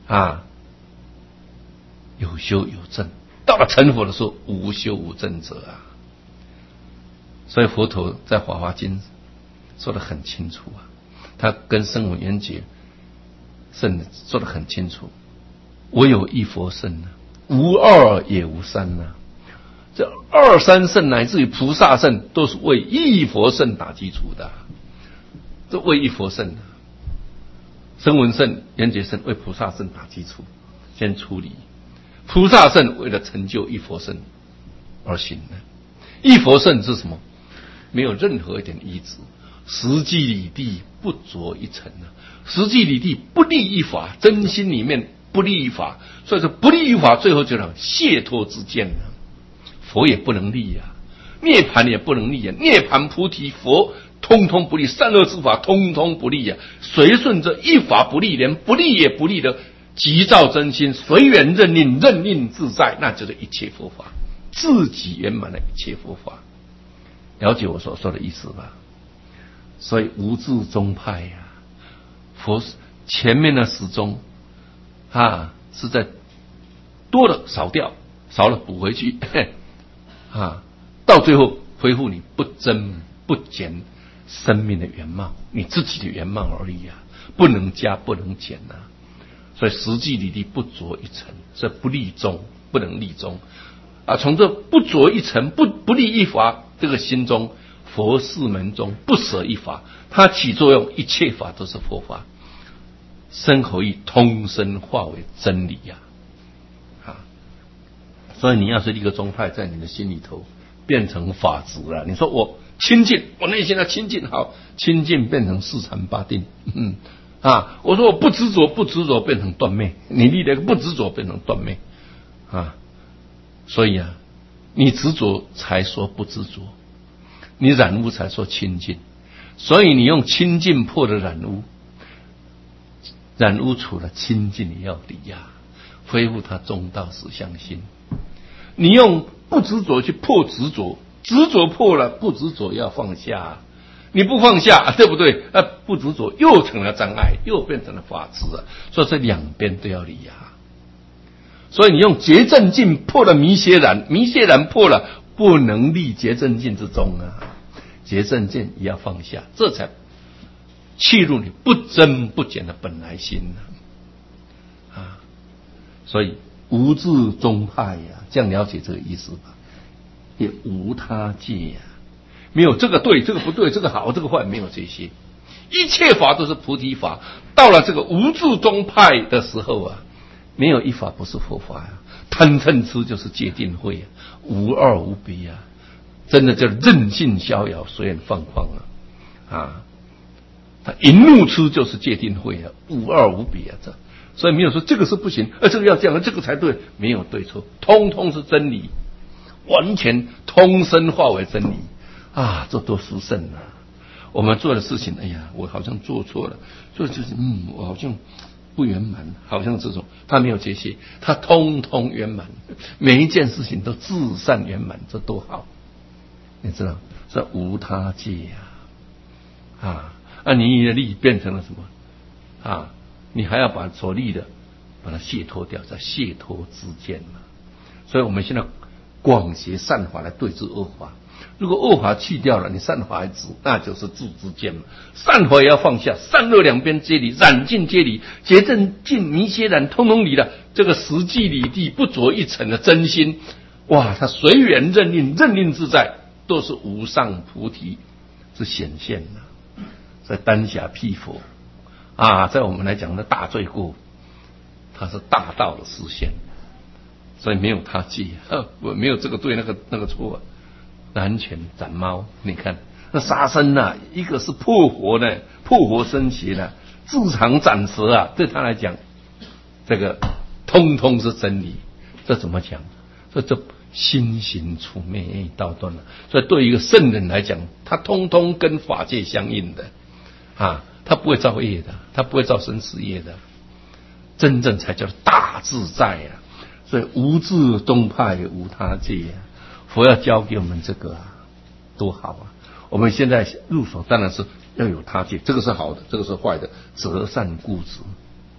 啊，有修有证。到了成佛的时候，无修无证者啊。所以佛陀在《法华经》说得很清楚啊，他跟声闻缘觉圣说得很清楚，唯有一佛圣啊，无二也无三啊。这二三圣乃至于菩萨圣，都是为一佛圣打基础的、啊，这为一佛圣、啊，声闻圣、缘觉圣为菩萨圣打基础，先处理。菩萨圣为了成就一佛圣而行的，一佛圣是什么？没有任何一点依止，实际理地不着一尘啊，实际理地不立一法，真心里面不立一法，所以说不立一法，最后就让解脱之见啊，佛也不能立啊，涅槃也不能立啊，涅槃菩提佛通通不立，善恶之法通通不立啊，随顺着一法不立，连不立也不立的即照真心，随缘任令，任令自在，那就是一切佛法，自己圆满的一切佛法。了解我所说的意思吧？所以无自宗派呀、啊，佛前面的始终啊是在多了少掉，少了补回去啊，到最后恢复你不增不减生命的原貌，你自己的原貌而已啊，不能加不能减啊。所以实际理地不着一尘，这不立宗，不能立宗啊。从这不着一尘，不不立一法，这个心中佛事门中不舍一法，它起作用，一切法都是佛法，身口意通身化为真理呀、啊！啊，所以你要是立个宗派，在你的心里头变成法执了。你说我清净，我内心要清净，好，清净变成四禅八定，嗯。啊！我说我不执着，不执着变成断灭，你立了一个不执着变成断灭啊！所以啊，你执着才说不执着，你染污才说清净。所以你用清净破的染污，染污除了清净的要理呀、啊，恢复它中道实相心。你用不执着去破执着，执着破了，不执着要放下。你不放下，对不对？啊，不执着又成了障碍，又变成了法执啊！所以这两边都要理啊。所以你用觉正境破了迷邪染，迷邪染破了，不能立觉正境之中啊。觉正境也要放下，这才契入你不增不减的本来心啊！啊，所以无自宗派呀、啊，这样了解这个意思吧？也无他界呀、啊。没有这个对，这个不对，这个好，这个坏，没有这些，一切法都是菩提法。到了这个无自宗派的时候啊，没有一法不是佛法呀、啊。贪嗔痴就是戒定慧啊，无二无别啊，真的叫任性逍遥，随缘放旷啊啊！他淫怒痴就是戒定慧啊，无二无别啊，这所以没有说这个是不行，而这个要这样，这个才对，没有对错，通通是真理，完全通身化为真理。啊，这多殊胜啊！我们做的事情，哎呀，我好像做错了，做就是嗯，我好像不圆满，好像这种他没有这些，他通通圆满，每一件事情都至善圆满，这多好！你知道，这无他界呀、啊，啊，啊，你的力变成了什么？啊，你还要把所立的把它解脱掉，在解脱之间嘛。所以我们现在广学善法来对治恶法。如果恶法去掉了，你善法还执，那就是自之见嘛。善法也要放下，善恶两边皆离，染尽皆离，觉正尽迷邪染，通通离了。这个实际理地不着一尘的真心，哇，它随缘任令，任令自在，都是无上菩提之显现呐、啊。在丹霞辟佛啊，在我们来讲的大罪过，它是大道的实现，所以没有他戒，我没有这个对那个那个错、啊。南拳斩猫，你看那杀生呐、啊，一个是破活的，破活生邪的，自常斩蛇啊，对他来讲，这个通通是真理。这怎么讲？这这心行处灭道断了。所以对于一个圣人来讲，他通通跟法界相应的啊，他不会造业的，他不会造生死业的，真正才叫大自在啊。所以无自宗派，无他界啊。佛要教给我们这个啊，多好啊！我们现在入手当然是要有他界，这个是好的，这个是坏的，择善固执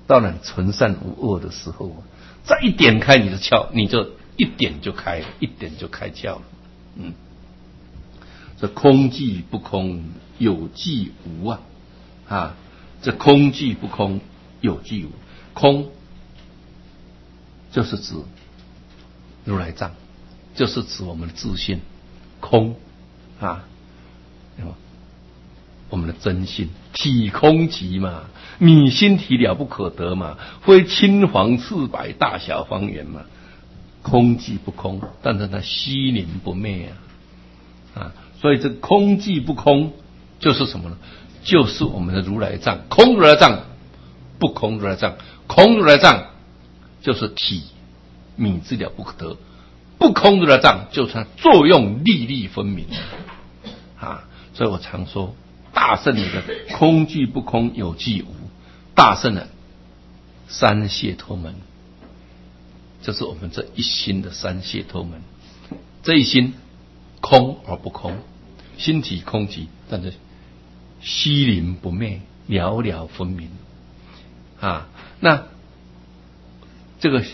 到了纯善无恶的时候，再一点开你的窍，你就一点就开了，一点就开窍了。嗯，这空寂不空，有寂无啊！啊，这空寂不空，有寂无。空就是指如来藏，就是指我们的自信。空啊，我们的真心，体空寂嘛，你心体了不可得嘛，非青黄赤白大小方圆嘛。空寂不空，但是它虚灵不灭啊！啊，所以这空寂不空就是什么呢？就是我们的如来藏，空如来藏，不空如来藏，空如来藏就是体，米之了不可得。不空如来藏就是它作用粒粒分明啊！所以我常说，大圣的空寂不空，有寂无，大圣的三解脱门，就是我们这一心的三解脱门。这一心空而不空，心体空寂，但是虚灵不灭，了了分明啊！那这个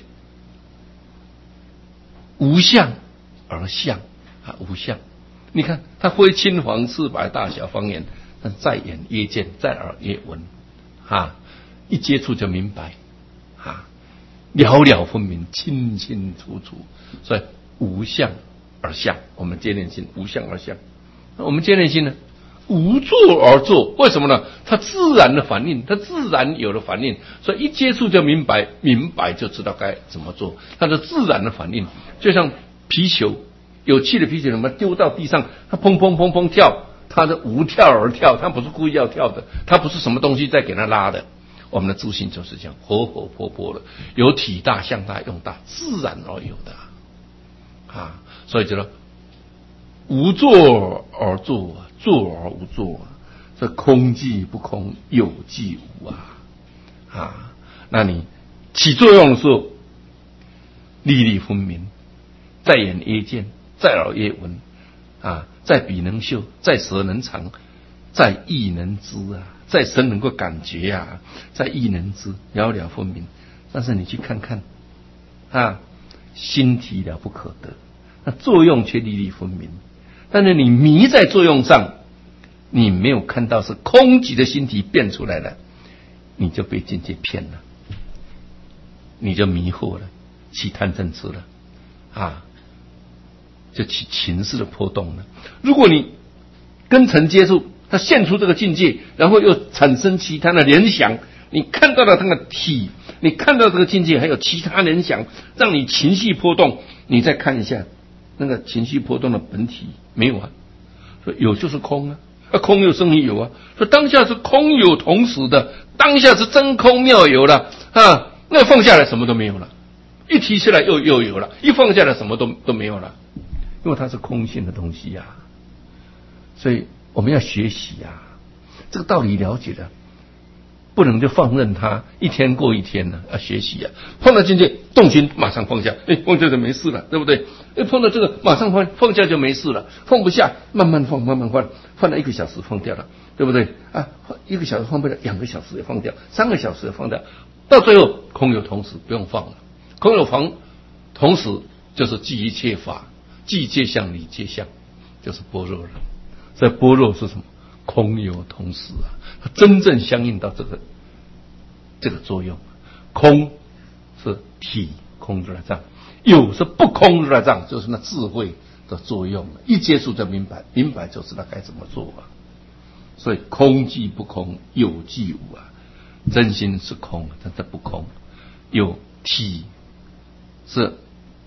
无相而相啊，无相。你看，它非青黄赤白大小方圆，但在眼曰见，在耳曰闻，啊，一接触就明白，啊，了了分明，清清楚楚。所以无相而相，我们接念心无相而相。那我们接念心呢？无作而作，为什么呢？它自然的反应，它自然有了反应，所以一接触就明白，明白就知道该怎么做。它的自然的反应，就像皮球，有气的皮球，什么丢到地上，它砰砰砰砰跳，它的无跳而跳，它不是故意要跳的，它不是什么东西在给它拉的。我们的自信就是这样，活活泼泼的，有体大、向大、用大，自然而有的啊。所以就说无作而作，作而无作，这空寂不空，有寂无啊！啊，那你起作用的时候，粒粒分明，在眼曰见，在耳曰闻，啊，在鼻能嗅，在舌能尝，在意能知啊，在身能够感觉啊，在意能知，了了分明。但是你去看看啊，心体了不可得，那作用却粒粒分明。但是你迷在作用上，你没有看到是空寂的心体变出来了，你就被境界骗了，你就迷惑了，起贪嗔痴了啊，就起情势的波动了。如果你跟尘接触，它现出这个境界，然后又产生其他的联想，你看到了它的体，你看到这个境界还有其他联想，让你情绪波动，你再看一下那个情绪波动的本体没有啊？说有就是空啊，啊空有生于有啊。说当下是空有同时的，当下是真空妙有了啊，那放下来什么都没有了，一提起来又又有了，一放下来什么都都没有了，因为它是空性的东西呀、啊。所以我们要学习呀、啊，这个道理了解了。不能就放任它一天过一天了，要学习啊！碰到境界动心，马上放下，哎，放下就没事了，对不对？哎，碰到这个马上放，放下就没事了。放不下，慢慢放，慢慢放，放了一个小时放掉了，对不对？啊，一个小时放不了，两个小时也放掉，三个小时也放掉，到最后空有同时，不用放了。空有同同时就是即一切法，即界相，离界相，就是般若了。所以般若是什么？空有同时啊，它真正相应到这个这个作用。空是体空如来藏，有是不空如来藏，就是那智慧的作用。一接触就明白，明白就知道该怎么做啊。所以空寂不空，有寂无啊。真心是空，但它不空。有体是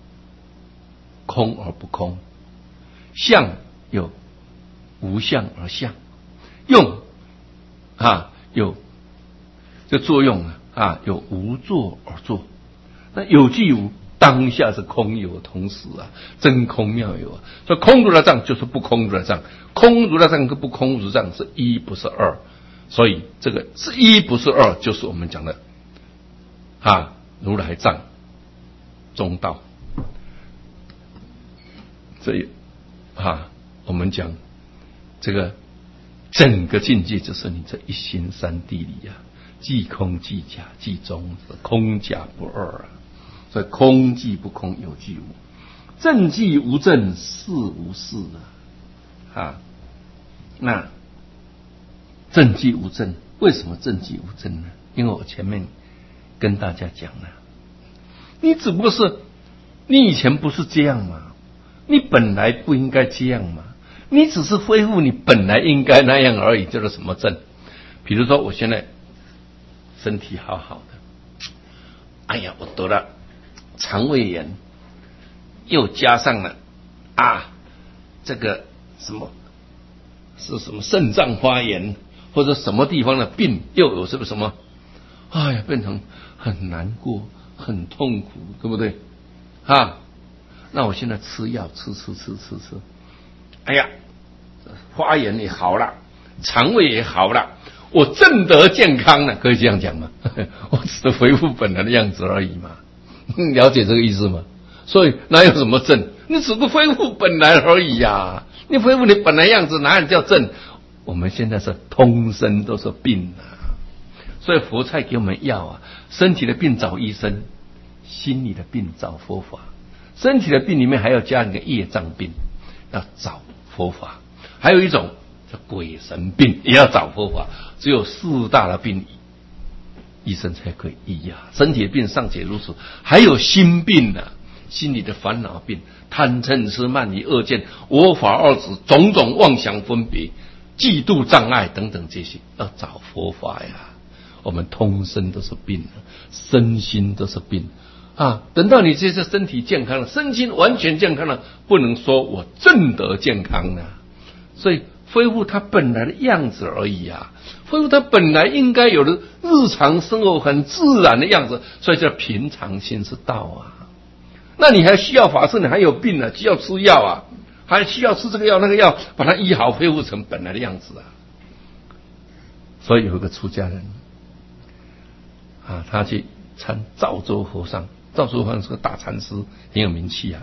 空而不空，相有无相而相。用啊，有这作用啊，啊有无作而作，那有寂无，当下是空有同时啊，真空妙有啊。所以空如来藏就是不空如来藏，空如来藏跟不空如来藏是一不是二，所以这个是一不是二，就是我们讲的啊如来藏中道。所以啊，我们讲这个。整个境界就是你这一心三地里啊， 即空即假即中，空假不二啊。所以空即不空，有即无，正即无正，事无事啊。啊，那正即无正，为什么正即无正呢？因为我前面跟大家讲了，你只不过是你以前不是这样嘛，你本来不应该这样嘛，你只是恢复你本来应该那样而已，叫做什么正？比如说我现在身体好好的，哎呀，我得了肠胃炎，又加上了啊这个什么是什么肾脏发炎，或者什么地方的病，又有什么什么，哎呀，变成很难过很痛苦，对不对啊？那我现在吃药吃吃吃吃吃，哎呀，发炎也好了，肠胃也好了，我正得健康了，可以这样讲吗？我只是恢复本来的样子而已嘛，了解这个意思吗？所以哪有什么正，你只是恢复本来而已呀、啊，你恢复你本来样子，哪里叫正？我们现在是通身都是病啊，所以佛才给我们药啊，身体的病找医生，心理的病找佛法，身体的病里面还要加一个业障病，要找佛法，还有一种叫鬼神病，也要找佛法，只有四大的病医生才可以医呀、啊。身体的病尚且如此，还有心病啊，心理的烦恼病，贪嗔痴慢疑恶见我法二执，种种妄想分别嫉妒障碍等等，这些要找佛法呀。我们通身都是病，身心都是病啊。等到你这次身体健康了，身心完全健康了，不能说我正得健康了，所以恢复它本来的样子而已啊，恢复它本来应该有的日常生活很自然的样子，所以叫平常心是道啊。那你还需要法师，你还有病啊，需要吃药啊，还需要吃这个药那个药，把它医好，恢复成本来的样子啊。所以有一个出家人啊，他去参赵州和尚，赵州和尚是个大禅师，很有名气啊。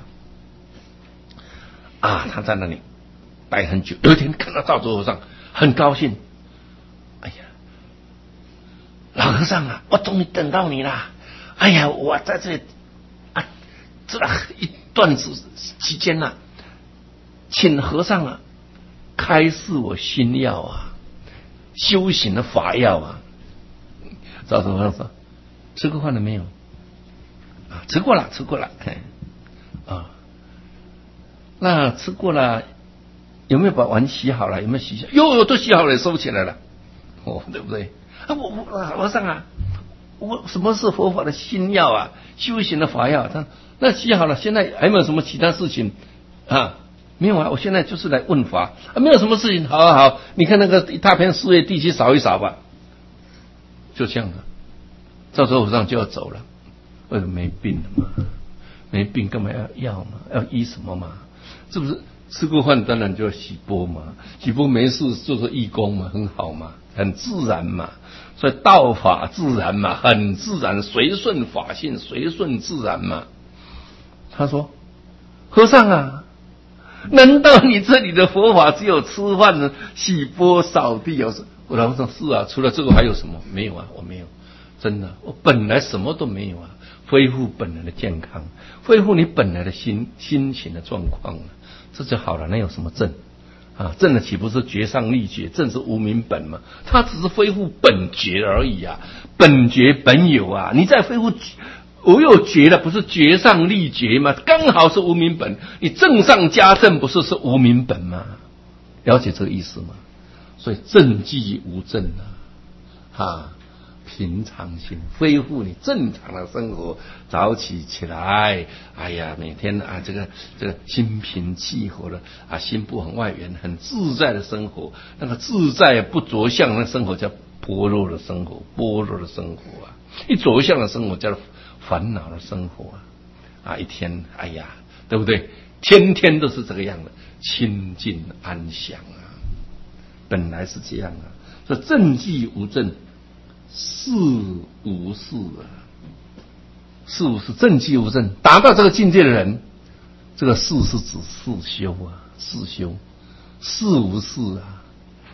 啊，他在那里待很久，有一天看到赵州和尚，很高兴。哎呀，老和尚啊，我终于等到你了。哎呀，我在这里啊，这一段子期间啊，请和尚啊开示我心药啊，修行的法药啊。赵州和尚说：“吃过饭了没有？”啊，吃过了，吃过了。啊，那吃过了，有没有把碗洗好了？有没有洗好？有有，都洗好了，收起来了。哦，对不对？啊，我我和尚啊，我什么是佛法的心药啊？修行的法药？他那洗好了，现在还没有什么其他事情啊？没有啊，我现在就是来问法啊，没有什么事情。好好好，你看那个一大片树叶地去扫一扫吧。就这样的，赵州和尚就要走了。为什么？没病了嘛，没病干嘛要药嘛？要医什么嘛？是不是吃过饭当然就要洗钵嘛？洗钵没事做做义工嘛，很好嘛，很自然嘛。所以道法自然嘛，很自然，随顺法性，随顺自然嘛。他说：“和尚啊，难道你这里的佛法只有吃饭呢、洗钵、扫地有？”我老和尚是啊，除了这个还有什么？没有啊，我没有，真的，我本来什么都没有啊。恢复本来的健康，恢复你本来的心心情的状况，这就好了。那有什么正啊？正的岂不是觉上立觉？正是无明本嘛，它只是恢复本觉而已啊，本觉本有啊。你再恢复我有觉了，不是觉上立觉吗？刚好是无明本，你正上加正，不是是无明本吗？了解这个意思吗？所以正即无正啊，啊，平常心，恢复你正常的生活。早起起来，哎呀，每天啊，这个这个心平气和的啊，心不很外缘，很自在的生活。那个自在不着相的生活叫般若的生活，般若的生活啊。一着相的生活叫烦恼的生活啊。啊，一天，哎呀，对不对？天天都是这个样的，清净安详啊。本来是这样啊，所以正即无正，事无事啊，事无事，正即无正，达到这个境界的人，这个事是指事修啊，事修，事无事啊，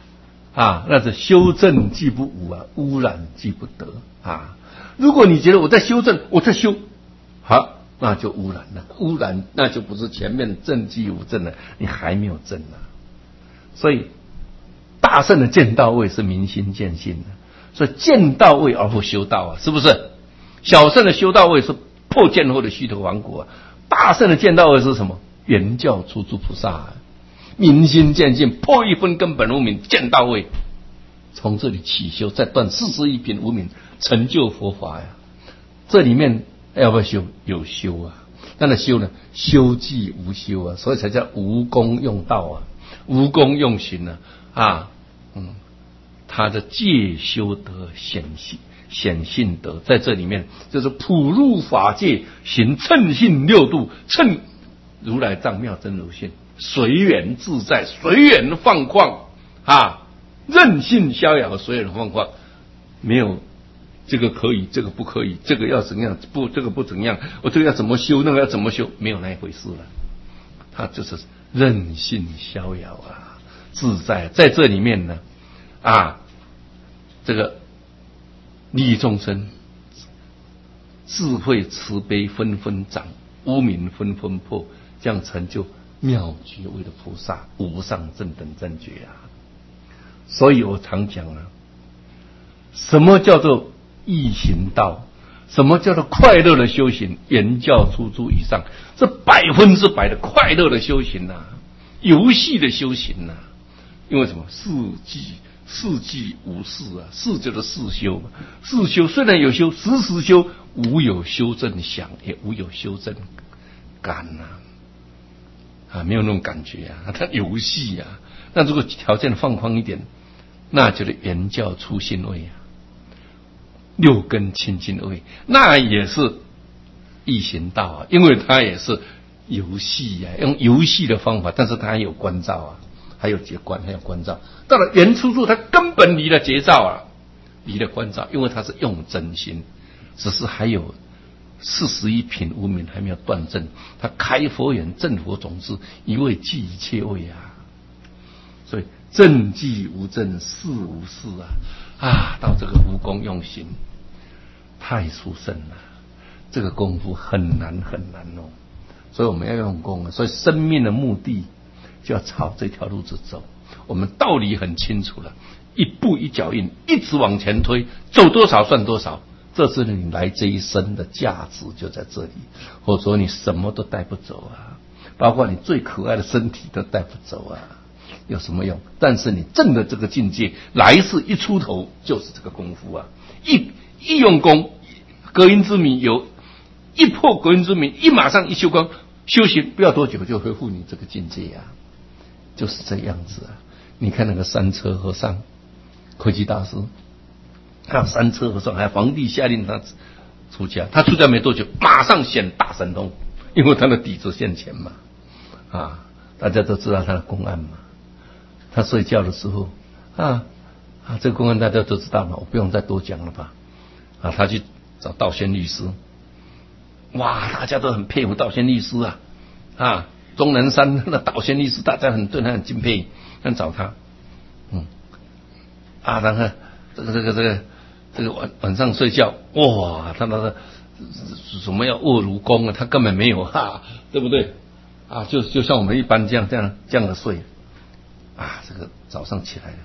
啊，那是修正既不无啊，污染既不得啊。如果你觉得我在修正，我在修，好，那就污染了，污染那就不是前面正既无正了，你还没有正啊。所以大圣的见到位是明心见性的，所以见到位而不修道啊，是不是？小圣的修道位是破见后的虚头王国啊，大圣的见到位是什么？原教初住菩萨啊，明心见性，破一分根本无明，见到位，从这里起修，再断四十一品无明，成就佛法呀。这里面要不要修？有修啊。那的修呢？修即无修啊，所以才叫无功用道啊，无功用行啊。啊，嗯，他的戒修德显性显性德，在这里面就是普入法界，行称性六度，称如来藏妙真如性，随缘自在，随缘放旷啊，任性逍遥，随缘放旷，没有这个可以，这个不可以，这个要怎样，不，这个不怎样，我这个要怎么修，那个要怎么修，没有那一回事了。他就是任性逍遥啊，自在，在这里面呢，啊，这个利益众生，智慧慈悲纷纷长，污明纷纷破，这样成就妙觉位的菩萨，无上正等正觉啊。所以我常讲啊，什么叫做易行道？什么叫做快乐的修行？言教初住以上，这百分之百的快乐的修行啊，游戏的修行啊。因为什么？四季四季无事啊，四就是四修。四修虽然有修，时时修，无有修正想，也无有修正感呐、啊，啊，没有那种感觉啊，它游戏啊。那如果条件放宽一点，那就是言教初心位啊。六根清净位，那也是易行道啊，因为它也是游戏啊，用游戏的方法，但是它还有关照啊，还有结观，还有关照。到了原初处，它根本离了结照啊，离了关照，因为它是用真心，只是还有四十一品无明还没有断正，它开佛眼正佛种子，一位即一切位啊，所以正即无正，事无事啊。啊，到这个无功用行，太殊胜了，这个功夫很难很难哦，所以我们要用功啊。所以生命的目的就要朝这条路子走，我们道理很清楚了，一步一脚印，一直往前推，走多少算多少，这是你来这一生的价值就在这里。或者说你什么都带不走啊，包括你最可爱的身体都带不走啊。有什么用？但是你证的这个境界，来世一出头就是这个功夫啊！一一用功，隔音之谜有一破隔音之谜，一马上一修光修行，不要多久就恢复你这个境界啊！就是这样子啊！你看那个三车和尚，慧基大师，还有三车和尚，还有皇帝下令他出家，他出家没多久，马上显大神通，因为他的底子现前嘛，啊，大家都知道他的公案嘛。他睡觉的时候啊啊，这个公案大家都知道嘛，我不用再多讲了吧？啊，他去找道宣律师，哇，大家都很佩服道宣律师啊啊，终南山那道宣律师，大家很对他很敬佩，想找他，嗯啊，然后这个这个这个这个晚晚上睡觉，哇，他那个什么要卧如弓啊，他根本没有哈，对不对？啊，就就像我们一般这样这样这样的睡。啊，这个早上起来了，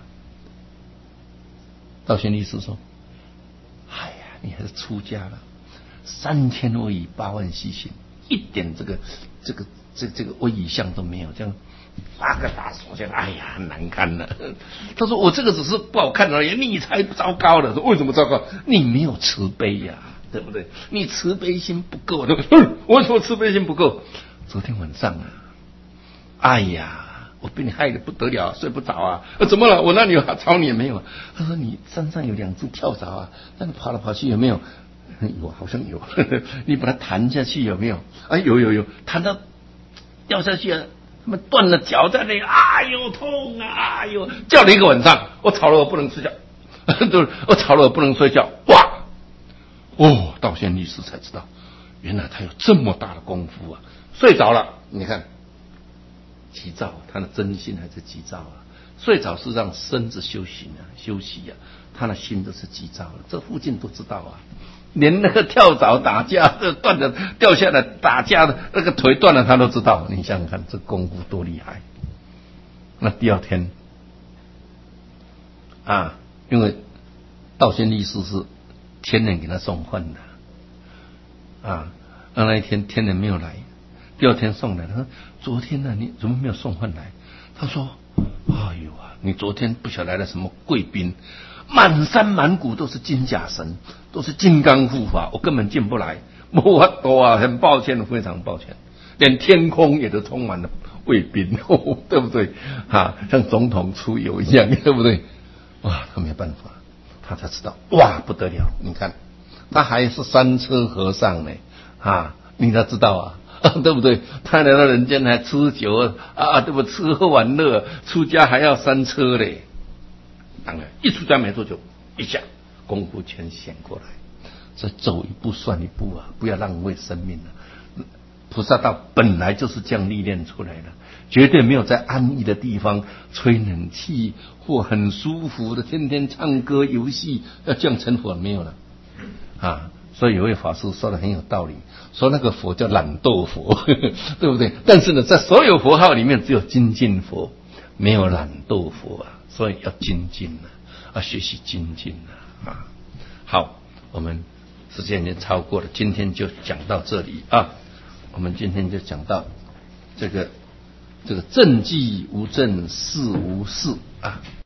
道宣律师说：“哎呀，你还是出家了，三千威仪八万细行，一点这个这个这这个威仪相都没有，这样发个大手枪，哎呀，很难看了。”他说：“我这个只是不好看而已，你才糟糕了。”说：“为什么糟糕？你没有慈悲呀、啊，对不对？你慈悲心不够。”我说：“我为什么慈悲心不够？昨天晚上啊，哎呀。”我被你害得不得了，睡不着啊！啊怎么了？我那里有吵你也没有。他说你山上有两只跳蚤啊，那你跑来跑去有没有？有，好像有。呵呵你把它弹下去有没有？啊，有有有，弹到掉下去啊，他们断了脚在那里，哎呦痛啊！哎呦，叫了一个晚上，我吵了我不能睡觉，对，我吵了我不能睡觉。哇！哦，道宣律师才知道，原来他有这么大的功夫啊！睡着了，你看。急躁，他的真心还是急躁啊！ 睡着是让身子休息啊，休息啊，他的心都是急躁的，这附近都知道啊。连那个跳蚤打架的断的掉下来打架的那个腿断了，他都知道。你想想看，这功夫多厉害！那第二天啊，因为道宣律师是天人给他送饭的啊，那一天天人没有来，第二天送来，他说：“昨天呢、啊，你怎么没有送饭来？”他说：“哎呦啊，你昨天不晓得来了什么贵宾。”满山满谷都是金甲神，都是金刚护法，我根本进不来。没法度啊，很抱歉，非常抱歉。连天空也都充满了卫兵，哦、对不对？啊，像总统出游一样，对不对？哇，他没办法，他才知道，哇，不得了！你看，他还是三车和尚呢，啊，你才知道啊。对不对？他来到人间还吃酒啊，对不对？吃喝玩乐，出家还要三车嘞。当然，一出家没多久，一下功夫全显过来，这走一步算一步啊！不要浪费生命了。菩萨道本来就是这样历练出来的，绝对没有在安逸的地方吹冷气或很舒服的天天唱歌游戏要这样成佛，没有了啊！所以有位法师说的很有道理，说那个佛叫懒惰佛，呵呵对不对？但是呢，在所有佛号里面，只有精进佛，没有懒惰佛啊。所以要精进啊，要学习精进啊！啊，好，我们时间已经超过了，今天就讲到这里啊。我们今天就讲到这个这个正寂无正，事无事啊。